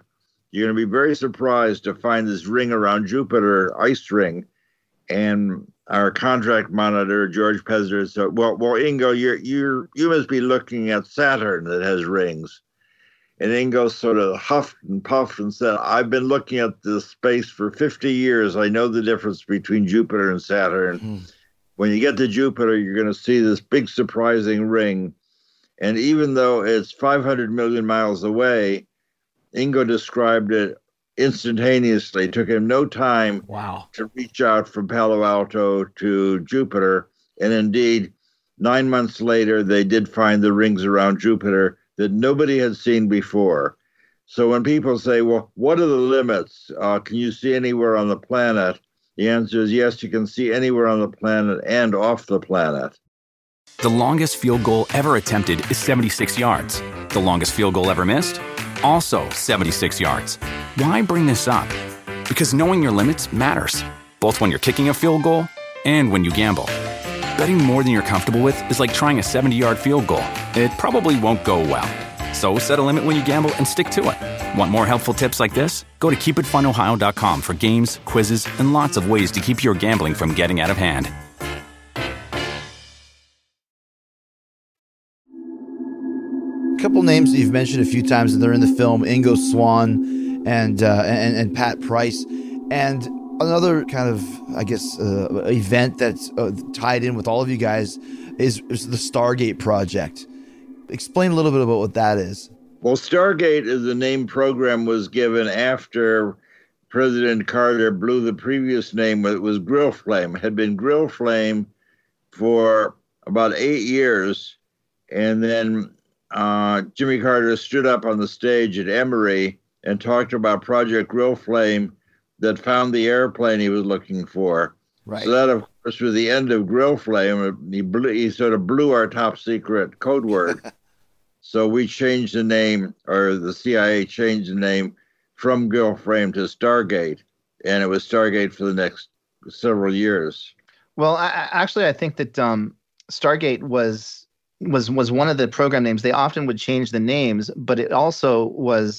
You're going to be very surprised to find this ring around Jupiter, ice ring. And our contract monitor, George Pesner, said, well, Ingo, you must be looking at Saturn that has rings. And Ingo sort of huffed and puffed and said, I've been looking at this space for 50 years. I know the difference between Jupiter and Saturn. When you get to Jupiter, you're going to see this big surprising ring. And even though it's 500 million miles away, Ingo described it instantaneously. It took him no time to reach out from Palo Alto to Jupiter. And indeed, 9 months later, they did find the rings around Jupiter that nobody had seen before. So when people say, well, what are the limits? Can you see anywhere on the planet? The answer is yes, you can see anywhere on the planet and off the planet. The longest field goal ever attempted is 76 yards. The longest field goal ever missed? Also 76 yards. Why bring this up? Because knowing your limits matters, both when you're kicking a field goal and when you gamble. Betting more than you're comfortable with is like trying a 70-yard field goal. It probably won't go well. So set a limit when you gamble and stick to it. Want more helpful tips like this? Go to keepitfunohio.com for games, quizzes, and lots of ways to keep your gambling from getting out of hand. A couple names that you've mentioned a few times, and they're in the film: Ingo Swann and Pat Price. And another kind of, I guess, event that's tied in with all of you guys is the Stargate project. Explain a little bit about what that is. Well, Stargate is the name program was given after President Carter blew the previous name. It was Grill Flame. It had been Grill Flame for about 8 years. And then Jimmy Carter stood up on the stage at Emory and talked about Project Grill Flame that found the airplane he was looking for. Right. So that, of course, was the end of Grill Flame. He sort of blew our top secret code word. So we changed the name, or the CIA changed the name from Grill Flame to Stargate, and it was Stargate for the next several years. Well, I think that Stargate was one of the program names. They often would change the names, but it also was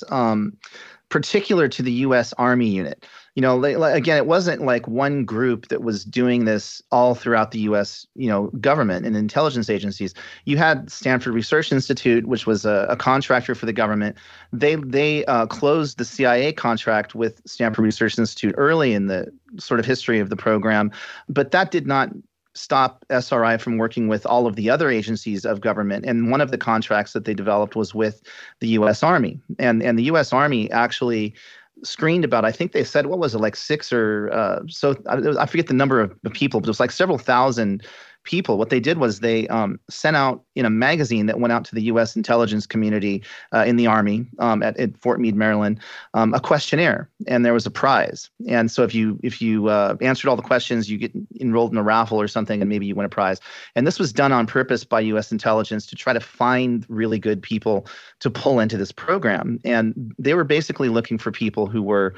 particular to the U.S. Army unit. You know, again, it wasn't like one group that was doing this all throughout the U.S., government and intelligence agencies. You had Stanford Research Institute, which was a contractor for the government. They closed the CIA contract with Stanford Research Institute early in the sort of history of the program, but that did not stop SRI from working with all of the other agencies of government. And one of the contracts that they developed was with the U.S. Army. And the U.S. Army actually screened about, I think they said, what was it, like 6 or so, I forget the number of people, but it was like several thousand people. What they did was they sent out in a magazine that went out to the U.S. intelligence community in the Army at Fort Meade, Maryland, a questionnaire, and there was a prize. And so if you answered all the questions, you get enrolled in a raffle or something, and maybe you win a prize. And this was done on purpose by U.S. intelligence to try to find really good people to pull into this program. And they were basically looking for people who were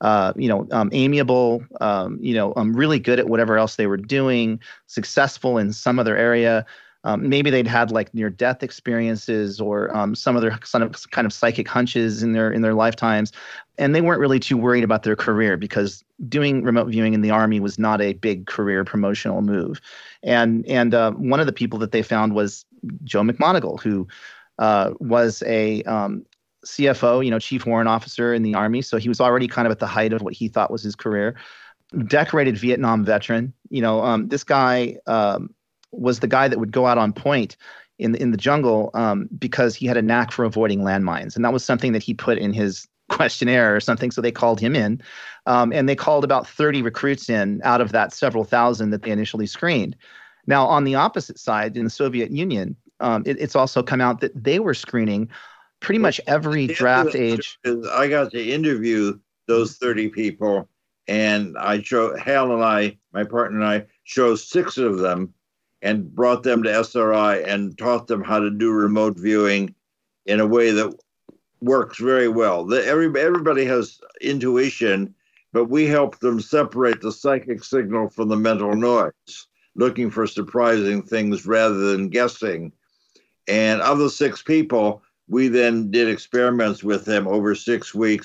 amiable, really good at whatever else they were doing, successful in some other area. Maybe they'd had like near-death experiences or some other kind of psychic hunches in their lifetimes, and they weren't really too worried about their career because doing remote viewing in the Army was not a big career promotional move. And one of the people that they found was Joe McMoneagle, who was a CFO, Chief Warrant Officer in the Army. So he was already kind of at the height of what he thought was his career. Decorated Vietnam veteran. This guy was the guy that would go out on point in the jungle because he had a knack for avoiding landmines. And that was something that he put in his questionnaire or something. So they called him in. And they called about 30 recruits in out of that several thousand that they initially screened. Now, on the opposite side, in the Soviet Union, it's also come out that they were screening pretty much every draft age. I got to interview those 30 people, and Hal and I, my partner and I, chose 6 of them and brought them to SRI and taught them how to do remote viewing in a way that works very well. Everybody has intuition, but we help them separate the psychic signal from the mental noise, looking for surprising things rather than guessing. And of the 6 people, we then did experiments with them over 6 weeks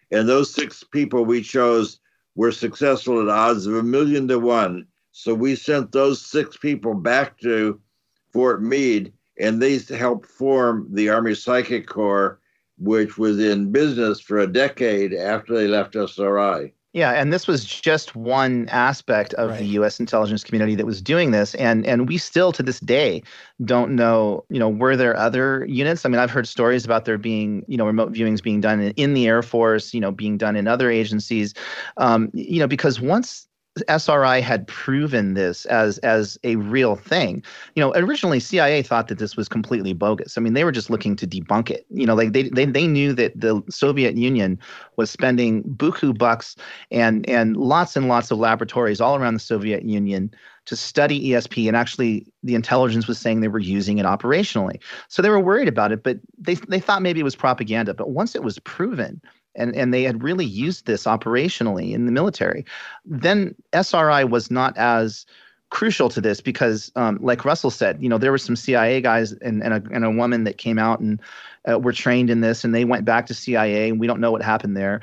And those 6 people we chose were successful at odds of 1,000,000 to 1. So we sent those 6 people back to Fort Meade, and they helped form the Army Psychic Corps, which was in business for a decade after they left SRI. Yeah, and this was just one aspect of the U.S. intelligence community that was doing this, and we still to this day don't know, were there other units? I mean, I've heard stories about there being, remote viewings being done in the Air Force, being done in other agencies, because once SRI had proven this as a real thing. Originally CIA thought that this was completely bogus. I mean, they were just looking to debunk it. They knew that the Soviet Union was spending buku bucks and lots of laboratories all around the Soviet Union to study ESP, and actually the intelligence was saying they were using it operationally. So they were worried about it, but they thought maybe it was propaganda. But once it was proven, and they had really used this operationally in the military, then SRI was not as crucial to this because, like Russell said, there were some CIA guys and a woman that came out and were trained in this, and they went back to CIA, and we don't know what happened there.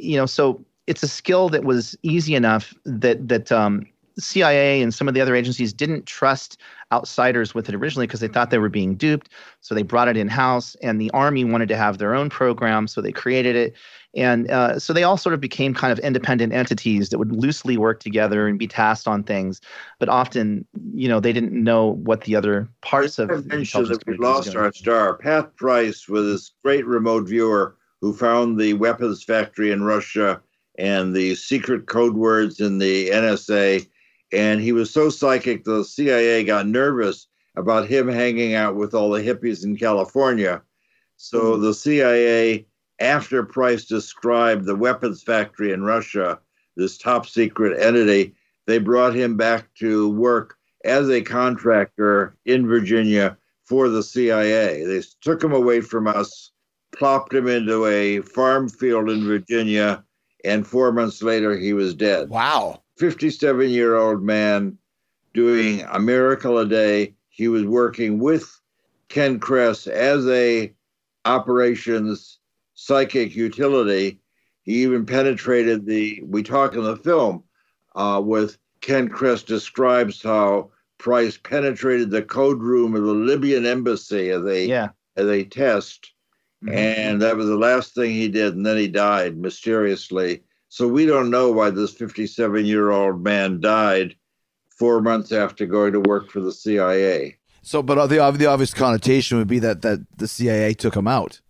So it's a skill that was easy enough that CIA and some of the other agencies didn't trust outsiders with it originally because they thought they were being duped. So they brought it in-house, and the Army wanted to have their own program, so they created it. And so they all sort of became kind of independent entities that would loosely work together and be tasked on things. But often, they didn't know what the other parts of the intelligence that we lost our star. Pat Price was this great remote viewer who found the weapons factory in Russia and the secret code words in the NSA. And he was so psychic, the CIA got nervous about him hanging out with all the hippies in California. So the CIA, after Price described the weapons factory in Russia, this top secret entity, they brought him back to work as a contractor in Virginia for the CIA. They took him away from us, plopped him into a farm field in Virginia, and 4 months later, he was dead. Wow. 57-year-old man doing a miracle a day. He was working with Ken Kress as a operations psychic utility. He even penetrated we talk in the film with Ken Kress describes how Price penetrated the code room of the Libyan embassy as a test. Mm-hmm. And that was the last thing he did. And then he died mysteriously. So we don't know why this 57-year-old man died 4 months after going to work for the CIA. So, but the obvious connotation would be that the CIA took him out.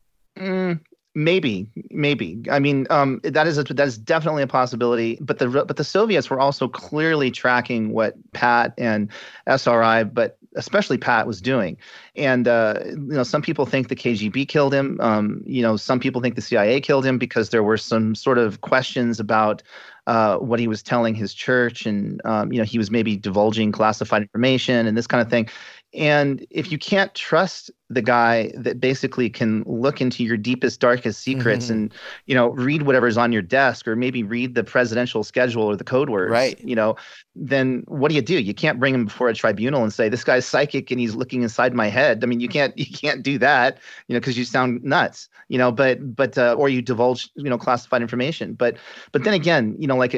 Maybe. I mean, that is definitely a possibility. But the Soviets were also clearly tracking what Pat and SRI, but especially Pat, was doing. And some people think the KGB killed him. Some people think the CIA killed him because there were some sort of questions about what he was telling his church, and he was maybe divulging classified information and this kind of thing. And if you can't trust the guy that basically can look into your deepest, darkest secrets and, read whatever's on your desk, or maybe read the presidential schedule or the code words, then what do? You can't bring him before a tribunal and say, this guy's psychic and he's looking inside my head. I mean, you can't do that, because you sound nuts, but or you divulge, classified information. But then again,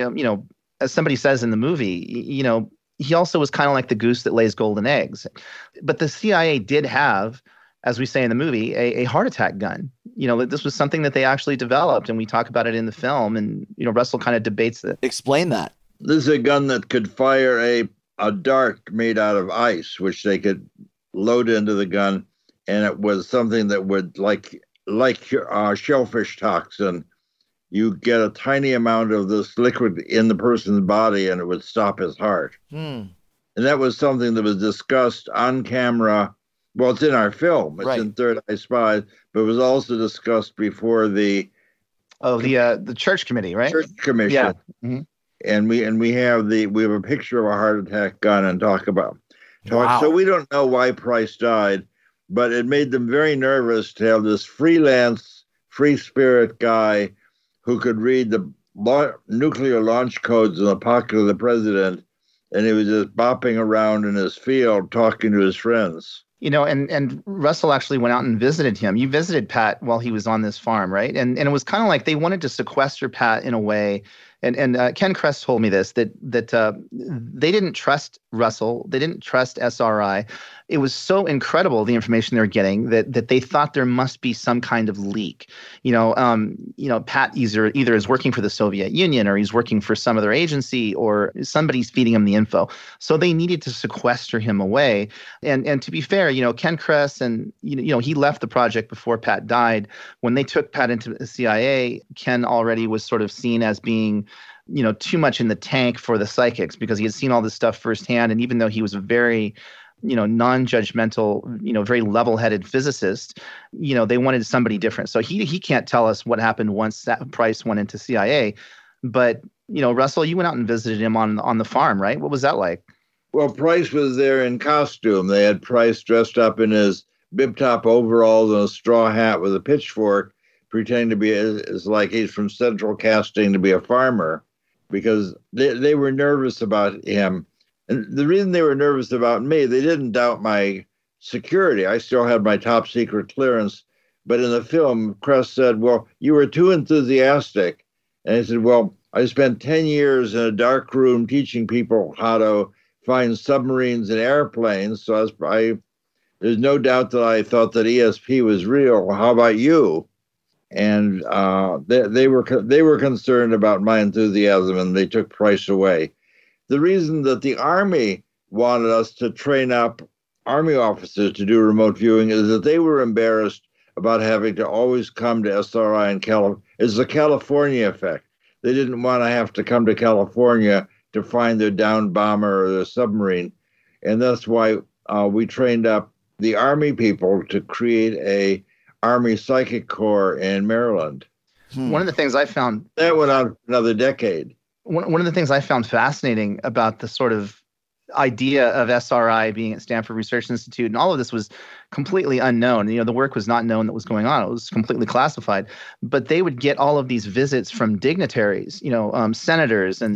as somebody says in the movie, he also was kind of like the goose that lays golden eggs. But the CIA did have, as we say in the movie, a heart attack gun. This was something that they actually developed, and we talk about it in the film, and, Russell kind of debates it. Explain that. This is a gun that could fire a dart made out of ice, which they could load into the gun, and it was something that would, like shellfish toxin, you get a tiny amount of this liquid in the person's body and it would stop his heart. And that was something that was discussed on camera. Well, it's in our film. It's in Third Eye Spies, but it was also discussed before the church committee, right? Church commission. Yeah. Mm-hmm. And we have a picture of a heart attack gun and talk. Wow. So we don't know why Price died, but it made them very nervous to have this freelance, free spirit guy who could read the nuclear launch codes in the pocket of the president, and he was just bopping around in his field talking to his friends. And Russell actually went out and visited him. You visited Pat while he was on this farm, right? And it was kind of like they wanted to sequester Pat in a way. And Ken Kress told me this, that they didn't trust Russell. They didn't trust SRI. It was so incredible, the information they were getting, that they thought there must be some kind of leak. Pat either is working for the Soviet Union, or he's working for some other agency, or somebody's feeding him the info. So they needed to sequester him away. And to be fair, Ken Kress and he left the project before Pat died. When they took Pat into the CIA, Ken already was sort of seen as being too much in the tank for the psychics, because he had seen all this stuff firsthand. And even though he was a very non-judgmental, very level-headed physicist, they wanted somebody different. So he can't tell us what happened once that Price went into CIA. But, Russell, you went out and visited him on the farm, right? What was that like? Well, Price was there in costume. They had Price dressed up in his bib-top overalls and a straw hat with a pitchfork, pretending to be as like he's from Central Casting to be a farmer, because they were nervous about him. And the reason they were nervous about me, they didn't doubt my security. I still had my top secret clearance. But in the film, Kress said, well, you were too enthusiastic. And I said, well, I spent 10 years in a dark room teaching people how to find submarines and airplanes. So there's no doubt that I thought that ESP was real. How about you? And they were concerned about my enthusiasm, and they took Price away. The reason that the Army wanted us to train up Army officers to do remote viewing is that they were embarrassed about having to always come to SRI in California. It's the California effect. They didn't want to have to come to California to find their downed bomber or their submarine. And that's why we trained up the Army people to create a Army Psychic Corps in Maryland. One of the things I found... That went on for another decade. One of the things I found fascinating about the sort of idea of SRI being at Stanford Research Institute, and all of this was completely unknown. The work was not known that was going on. It was completely classified. But they would get all of these visits from dignitaries, senators and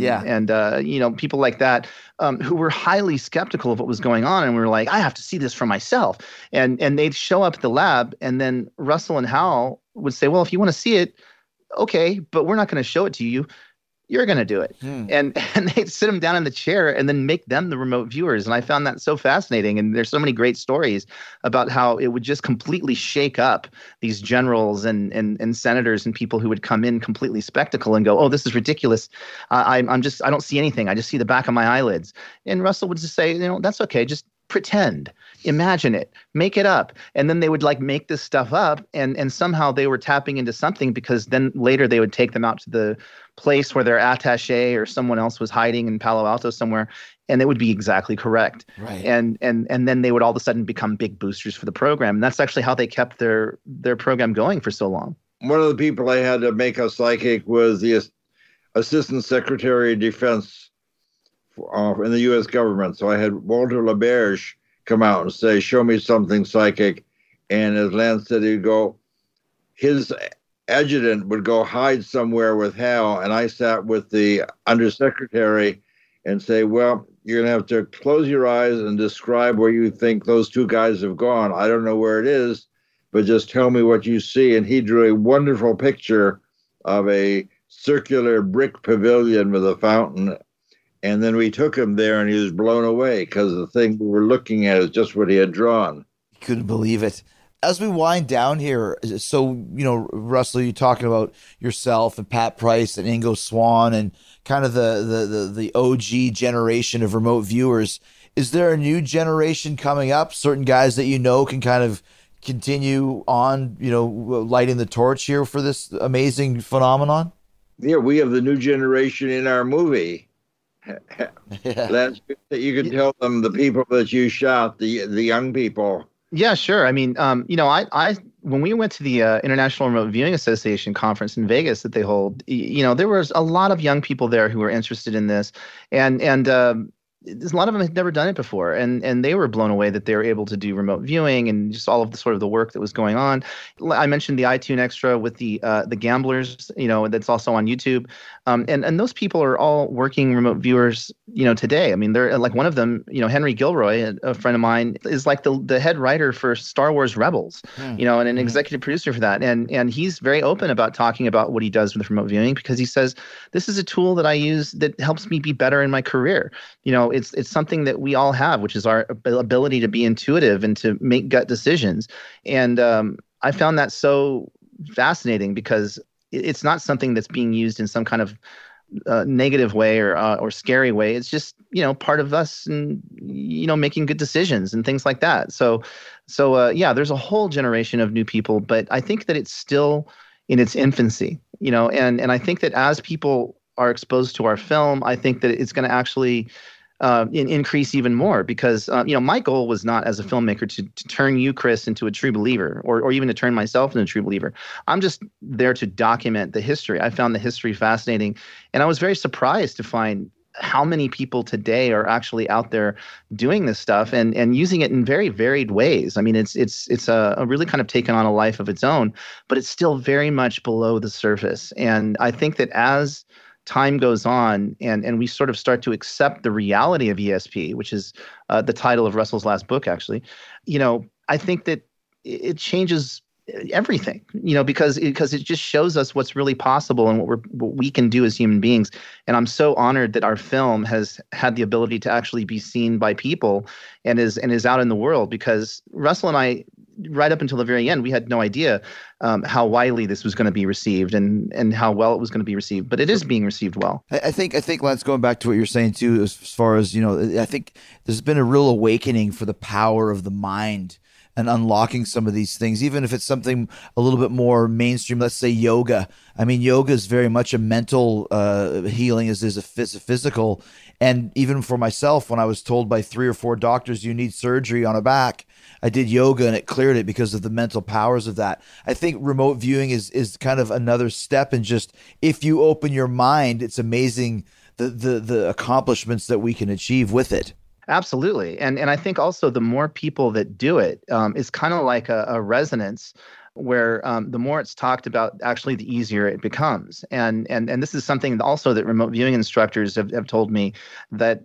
people like that, who were highly skeptical of what was going on, and were like, I have to see this for myself. And they'd show up at the lab, and then Russell and Hal would say, well, if you want to see it, okay, but we're not going to show it to you. You're going to do it. And they'd sit them down in the chair and then make them the remote viewers. And I found that so fascinating. And there's so many great stories about how it would just completely shake up these generals and senators and people who would come in completely spectacle and go, oh, this is ridiculous. I don't see anything. I just see the back of my eyelids. And Russell would just say, that's okay. Just pretend, imagine it, make it up. And then they would make this stuff up, and somehow they were tapping into something, because then later they would take them out to the place where their attaché or someone else was hiding in Palo Alto somewhere, and it would be exactly correct. Right. And then they would all of a sudden become big boosters for the program. And that's actually how they kept their program going for so long. One of the people I had to make a psychic was the Assistant Secretary of Defense in the U.S. government. So I had Walter LaBerge come out and say, show me something psychic. And as Lance said, he'd go, his adjutant would go hide somewhere with Hal, and I sat with the undersecretary and say, well, you're going to have to close your eyes and describe where you think those two guys have gone. I don't know where it is, but just tell me what you see. And he drew a wonderful picture of a circular brick pavilion with a fountain. And then we took him there, and he was blown away, because the thing we were looking at is just what he had drawn. Couldn't believe it. As we wind down here, so, Russell, you're talking about yourself and Pat Price and Ingo Swann and kind of the OG generation of remote viewers. Is there a new generation coming up? Certain guys that can kind of continue on, lighting the torch here for this amazing phenomenon? Yeah, we have the new generation in our movie. You can tell them the people that you shot, the young people. Yeah, sure. I mean, I when we went to the International Remote Viewing Association conference in Vegas that they hold, there was a lot of young people there who were interested in this, and a lot of them had never done it before, and they were blown away that they were able to do remote viewing and just all of the sort of the work that was going on. I mentioned the iTunes Extra with the Gamblers, that's also on YouTube, and those people are all working remote viewers, today. I mean, they're like one of them, Henry Gilroy, a friend of mine, is like the head writer for Star Wars Rebels, and an executive producer for that, and he's very open about talking about what he does with remote viewing, because he says this is a tool that I use that helps me be better in my career. It's something that we all have, which is our ability to be intuitive and to make gut decisions. And I found that so fascinating, because it's not something that's being used in some kind of negative way or scary way. It's just, part of us and, making good decisions and things like that. So there's a whole generation of new people, but I think that it's still in its infancy, and I think that as people are exposed to our film, I think that it's going to actually increase even more, because my goal was not as a filmmaker to turn you, Chris, into a true believer, or even to turn myself into a true believer. I'm just there to document the history. I found the history fascinating, and I was very surprised to find how many people today are actually out there doing this stuff and using it in very varied ways. I mean, it's a really kind of taken on a life of its own, but it's still very much below the surface. And I think that as time goes on and we sort of start to accept the reality of ESP, which is the title of Russell's last book, actually, I think that it changes everything, because it just shows us what's really possible and what we can do as human beings. And I'm so honored that our film has had the ability to actually be seen by people and is out in the world, because Russell and I, right up until the very end, we had no idea how widely this was going to be received and how well it was going to be received. But it is being received well. I think, Lance, going back to what you're saying too, as far as, I think there's been a real awakening for the power of the mind and unlocking some of these things, even if it's something a little bit more mainstream, let's say yoga. I mean, yoga is very much a mental healing as is a physical. And even for myself, when I was told by 3 or 4 doctors, you need surgery on a back, I did yoga and it cleared it because of the mental powers of that. I think remote viewing is kind of another step, and just if you open your mind, it's amazing the accomplishments that we can achieve with it. Absolutely. And I think also the more people that do it, it's kind of like a resonance where the more it's talked about, actually, the easier it becomes. And this is something also that remote viewing instructors have told me, that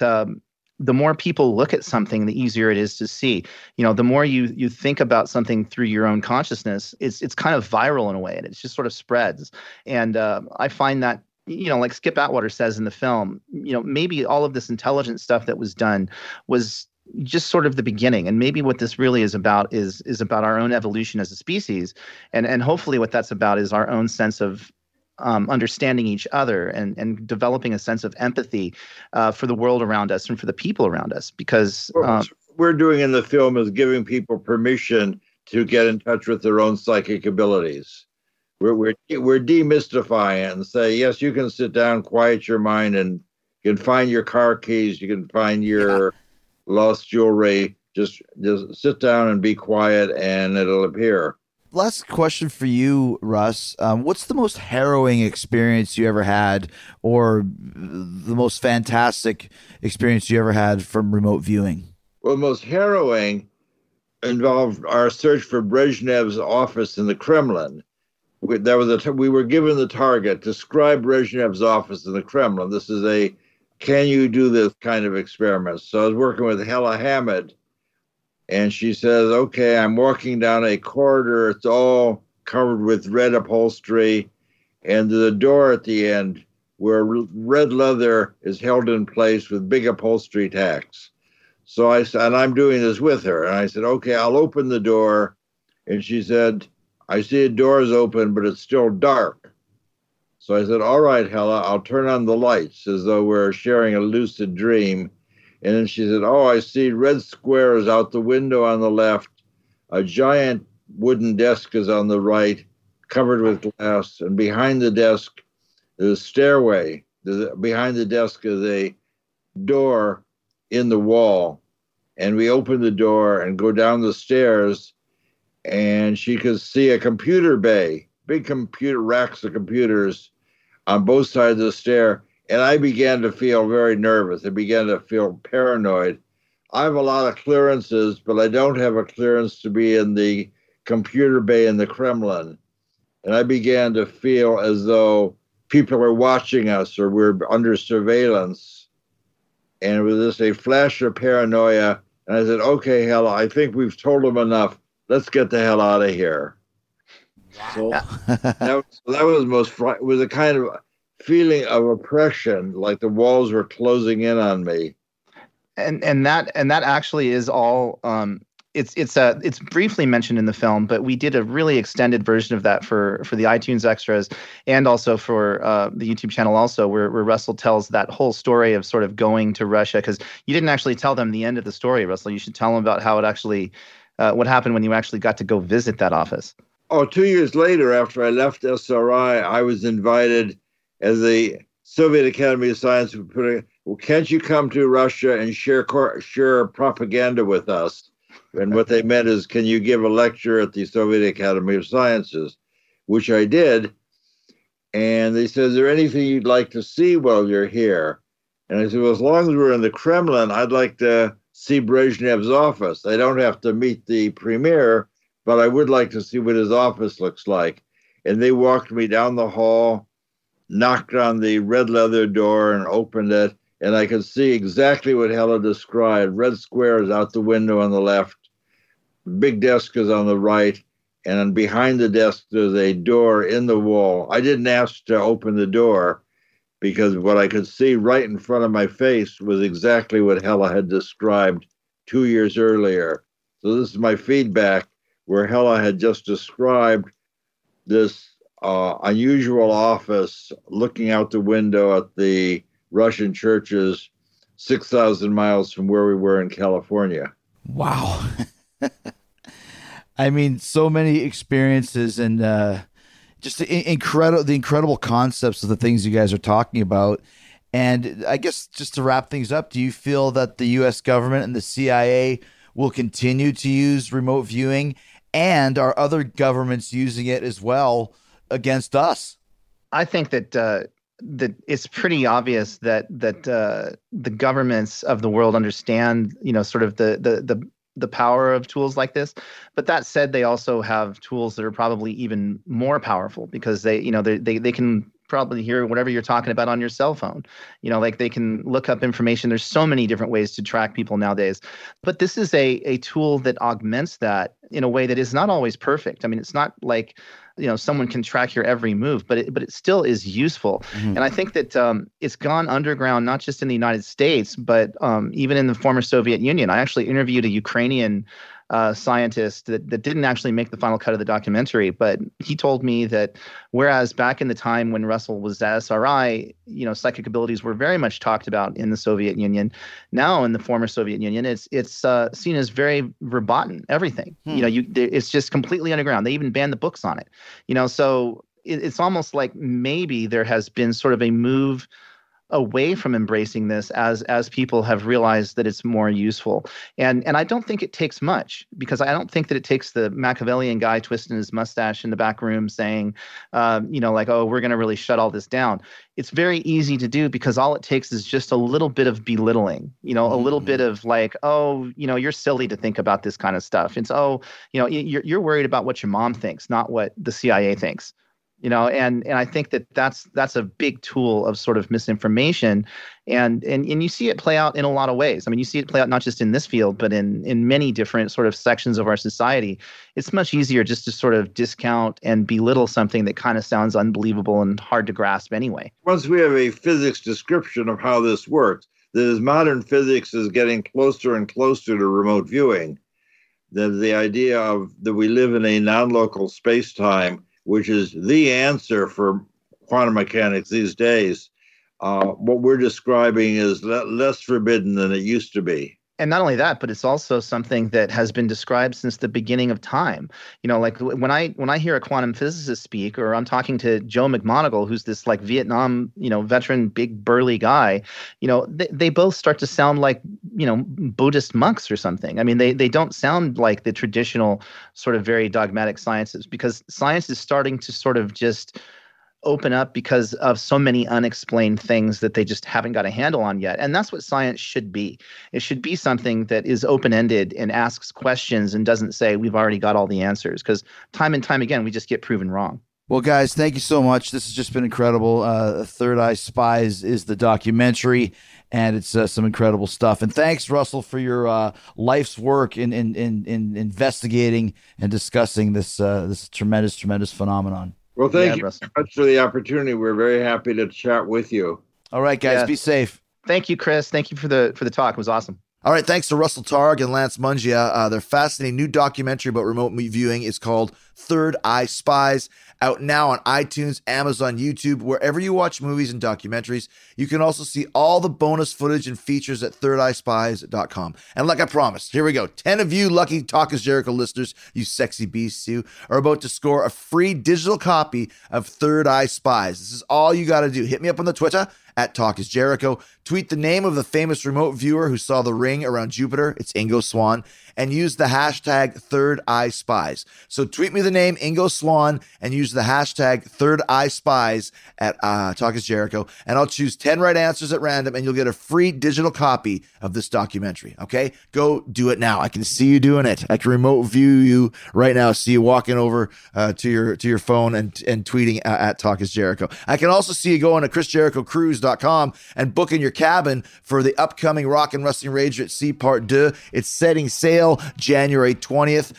the more people look at something, the easier it is to see. The more you think about something through your own consciousness, it's kind of viral in a way, and it just sort of spreads. And I find that, like Skip Atwater says in the film, maybe all of this intelligent stuff that was done was just sort of the beginning. And maybe what this really is about is about our own evolution as a species. And hopefully what that's about is our own sense of understanding each other and developing a sense of empathy for the world around us and for the people around us. Because what we're doing in the film is giving people permission to get in touch with their own psychic abilities. We're demystifying it and say, yes, you can sit down, quiet your mind, and you can find your car keys, you can find your lost jewelry. Just sit down and be quiet, and it'll appear. Last question for you, Russ. What's the most harrowing experience you ever had, or the most fantastic experience you ever had from remote viewing? Well, the most harrowing involved our search for Brezhnev's office in the Kremlin. We were given the target, describe Brezhnev's office in the Kremlin. This is a can you do this kind of experiment. So I was working with Hella Hamid, and she says, okay, I'm walking down a corridor. It's all covered with red upholstery, and there's a door at the end where red leather is held in place with big upholstery tacks. So I said, and I'm doing this with her, and I said, okay, I'll open the door. And she said, I see a door is open, but it's still dark. So I said, all right, Hella, I'll turn on the lights, as though we're sharing a lucid dream. And then she said, oh, I see red squares out the window on the left. A giant wooden desk is on the right, covered with glass. And behind the desk is a stairway. Behind the desk is a door in the wall. And we open the door and go down the stairs, and she could see a computer bay, big computer racks of computers on both sides of the stair. And I began to feel very nervous. I began to feel paranoid. I have a lot of clearances, but I don't have a clearance to be in the computer bay in the Kremlin. And I began to feel as though people are watching us or we're under surveillance. And it was just a flash of paranoia. And I said, okay, Hella, I think we've told them enough. Let's get the hell out of here. So that was it was a kind of feeling of oppression, like the walls were closing in on me. And that actually is all. It's briefly mentioned in the film, but we did a really extended version of that for the iTunes extras and also for the YouTube channel also, where Russell tells that whole story of sort of going to Russia, because you didn't actually tell them the end of the story, Russell. You should tell them about how it actually what happened when you actually got to go visit that office. Oh, 2 years later, after I left SRI, I was invited as the Soviet Academy of Science. Well, can't you come to Russia and share propaganda with us? And what they meant is, can you give a lecture at the Soviet Academy of Sciences? Which I did. And they said, is there anything you'd like to see while you're here? And I said, well, as long as we're in the Kremlin, I'd like to see Brezhnev's office. I don't have to meet the premier, but I would like to see what his office looks like. And they walked me down the hall, knocked on the red leather door and opened it. And I could see exactly what Hella described. Red squares out the window on the left, big desk is on the right, and behind the desk there's a door in the wall. I didn't ask to open the door because what I could see right in front of my face was exactly what Hella had described 2 years earlier. So this is my feedback, where Hella had just described this unusual office looking out the window at the Russian churches 6,000 miles from where we were in California. Wow. I mean, so many experiences and just the incredible concepts of the things you guys are talking about. And I guess just to wrap things up, do you feel that the U.S. government and the CIA will continue to use remote viewing, and are other governments using it as well against us? I think that it's pretty obvious that the governments of the world understand, sort of the power of tools like this. But that said, they also have tools that are probably even more powerful, because they can probably hear whatever you're talking about on your cell phone. Like they can look up information. There's so many different ways to track people nowadays. But this is a tool that augments that in a way that is not always perfect. I mean, it's not like someone can track your every move, but it still is useful. Mm-hmm. And I think that it's gone underground, not just in the United States, but even in the former Soviet Union. I actually interviewed a Ukrainian scientist that didn't actually make the final cut of the documentary, but he told me that whereas back in the time when Russell was at SRI, psychic abilities were very much talked about in the Soviet Union. Now in the former Soviet Union, it's seen as very verboten, everything. It's just completely underground. They even banned the books on it. So it's almost like maybe there has been sort of a move away from embracing this as people have realized that it's more useful. And I don't think it takes much, because I don't think that it takes the Machiavellian guy twisting his mustache in the back room saying, like, oh, we're going to really shut all this down. It's very easy to do, because all it takes is just a little bit of belittling, a little bit of like, oh, you're silly to think about this kind of stuff. It's, oh, you're worried about what your mom thinks, not what the CIA thinks. And I think that's a big tool of sort of misinformation, and you see it play out in a lot of ways. I mean, you see it play out not just in this field, but in many different sort of sections of our society. It's much easier just to sort of discount and belittle something that kind of sounds unbelievable and hard to grasp anyway. Once we have a physics description of how this works, that as modern physics is getting closer and closer to remote viewing, that the idea of that we live in a non-local space-time, which is the answer for quantum mechanics these days, what we're describing is less forbidden than it used to be. And not only that, but it's also something that has been described since the beginning of time. Like when I hear a quantum physicist speak, or I'm talking to Joe McMoneagle, who's this like Vietnam, veteran, big burly guy, they both start to sound like, Buddhist monks or something. I mean, they don't sound like the traditional sort of very dogmatic sciences, because science is starting to sort of just open up because of so many unexplained things that they just haven't got a handle on yet. And that's what science should be. It should be something that is open-ended and asks questions and doesn't say we've already got all the answers, because time and time again, we just get proven wrong. Well, guys, thank you so much. This has just been incredible. Third Eye Spies is the documentary, and it's some incredible stuff. And thanks, Russell, for your life's work in investigating and discussing this tremendous, tremendous phenomenon. Well, thank you Russell. very much for the opportunity. We're very happy to chat with you. All right, guys, Yeah. be safe. Thank you, Chris. Thank you for the talk. It was awesome. All right, thanks to Russell Targ and Lance Mungia. Their fascinating new documentary about remote viewing is called Third Eye Spies, out now on iTunes, Amazon, YouTube, wherever you watch movies and documentaries. You can also see all the bonus footage and features at thirdeyespies.com. And like I promised, here we go. 10 of you lucky Talk is Jericho listeners, you sexy beasts, you are about to score a free digital copy of Third Eye Spies. This is all you got to do. Hit me up on the Twitter at Talk is Jericho. Tweet the name of the famous remote viewer who saw the ring around Jupiter. It's Ingo Swann. And use the hashtag Third Eye Spies. So tweet me the name Ingo Swann and use the hashtag Third Eye Spies at Talk is Jericho. And I'll choose 10 right answers at random, and you'll get a free digital copy of this documentary. Okay? Go do it now. I can see you doing it. I can remote view you right now. See you walking over to your phone and tweeting at Talk is Jericho. I can also see you going to ChrisJerichoCruise.com and booking your cabin for the upcoming Rock and Wrestling Rage at Sea Part 2. It's setting sail January 20th,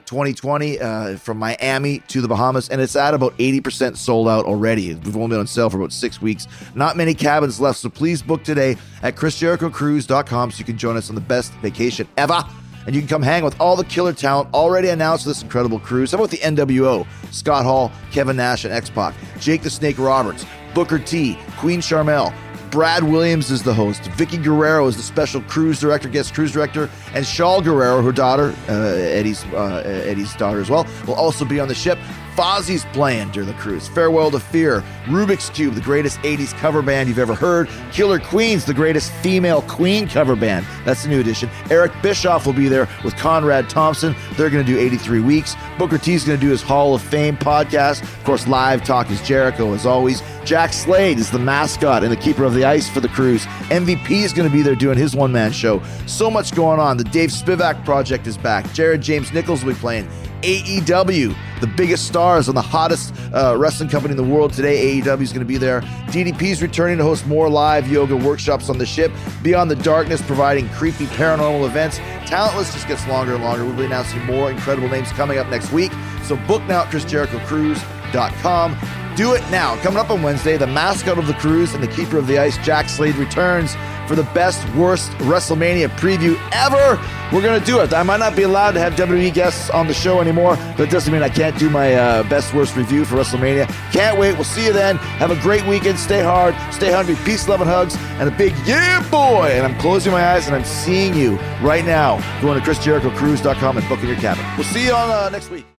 2020, from Miami to the Bahamas, and it's at about 80% sold out already. We've only been on sale for about 6 weeks. Not many cabins left, so please book today at ChrisJerichoCruise.com so you can join us on the best vacation ever. And you can come hang with all the killer talent already announced for this incredible cruise. How about the NWO? Scott Hall, Kevin Nash, and X-Pac. Jake the Snake Roberts, Booker T, Queen Sharmell, Brad Williams is the host. Vicky Guerrero is the special guest cruise director, and Shaul Guerrero, her daughter, Eddie's daughter as well, will also be on the ship. Fozzie's playing during the cruise. Farewell to Fear, Rubik's Cube, the greatest 80s cover band you've ever heard. Killer Queens, the greatest female Queen cover band. That's the new edition. Eric Bischoff will be there with Conrad Thompson. They're going to do 83 weeks. Booker T's going to do his Hall of Fame podcast. Of course, live Talk is Jericho as always. Jack Slade is the mascot and the keeper of the ice for the cruise. MVP is going to be there doing his one-man show. So much going on. The Dave Spivak project is back. Jared James Nichols will be playing. AEW, the biggest stars on the hottest wrestling company in the world today. AEW is going to be there. DDP's returning to host more live yoga workshops on the ship. Beyond the Darkness, providing creepy paranormal events. Talent list just gets longer and longer. We'll be announcing more incredible names coming up next week. So book now at ChrisJerichoCruise.com. Do it now. Coming up on Wednesday, the mascot of the cruise and the keeper of the ice, Jack Slade, returns for the best, worst WrestleMania preview ever. We're going to do it. I might not be allowed to have WWE guests on the show anymore, but it doesn't mean I can't do my best, worst review for WrestleMania. Can't wait. We'll see you then. Have a great weekend. Stay hard. Stay hungry. Peace, love, and hugs. And a big yeah, boy. And I'm closing my eyes and I'm seeing you right now. Going to ChrisJerichoCruise.com and booking your cabin. We'll see you on next week.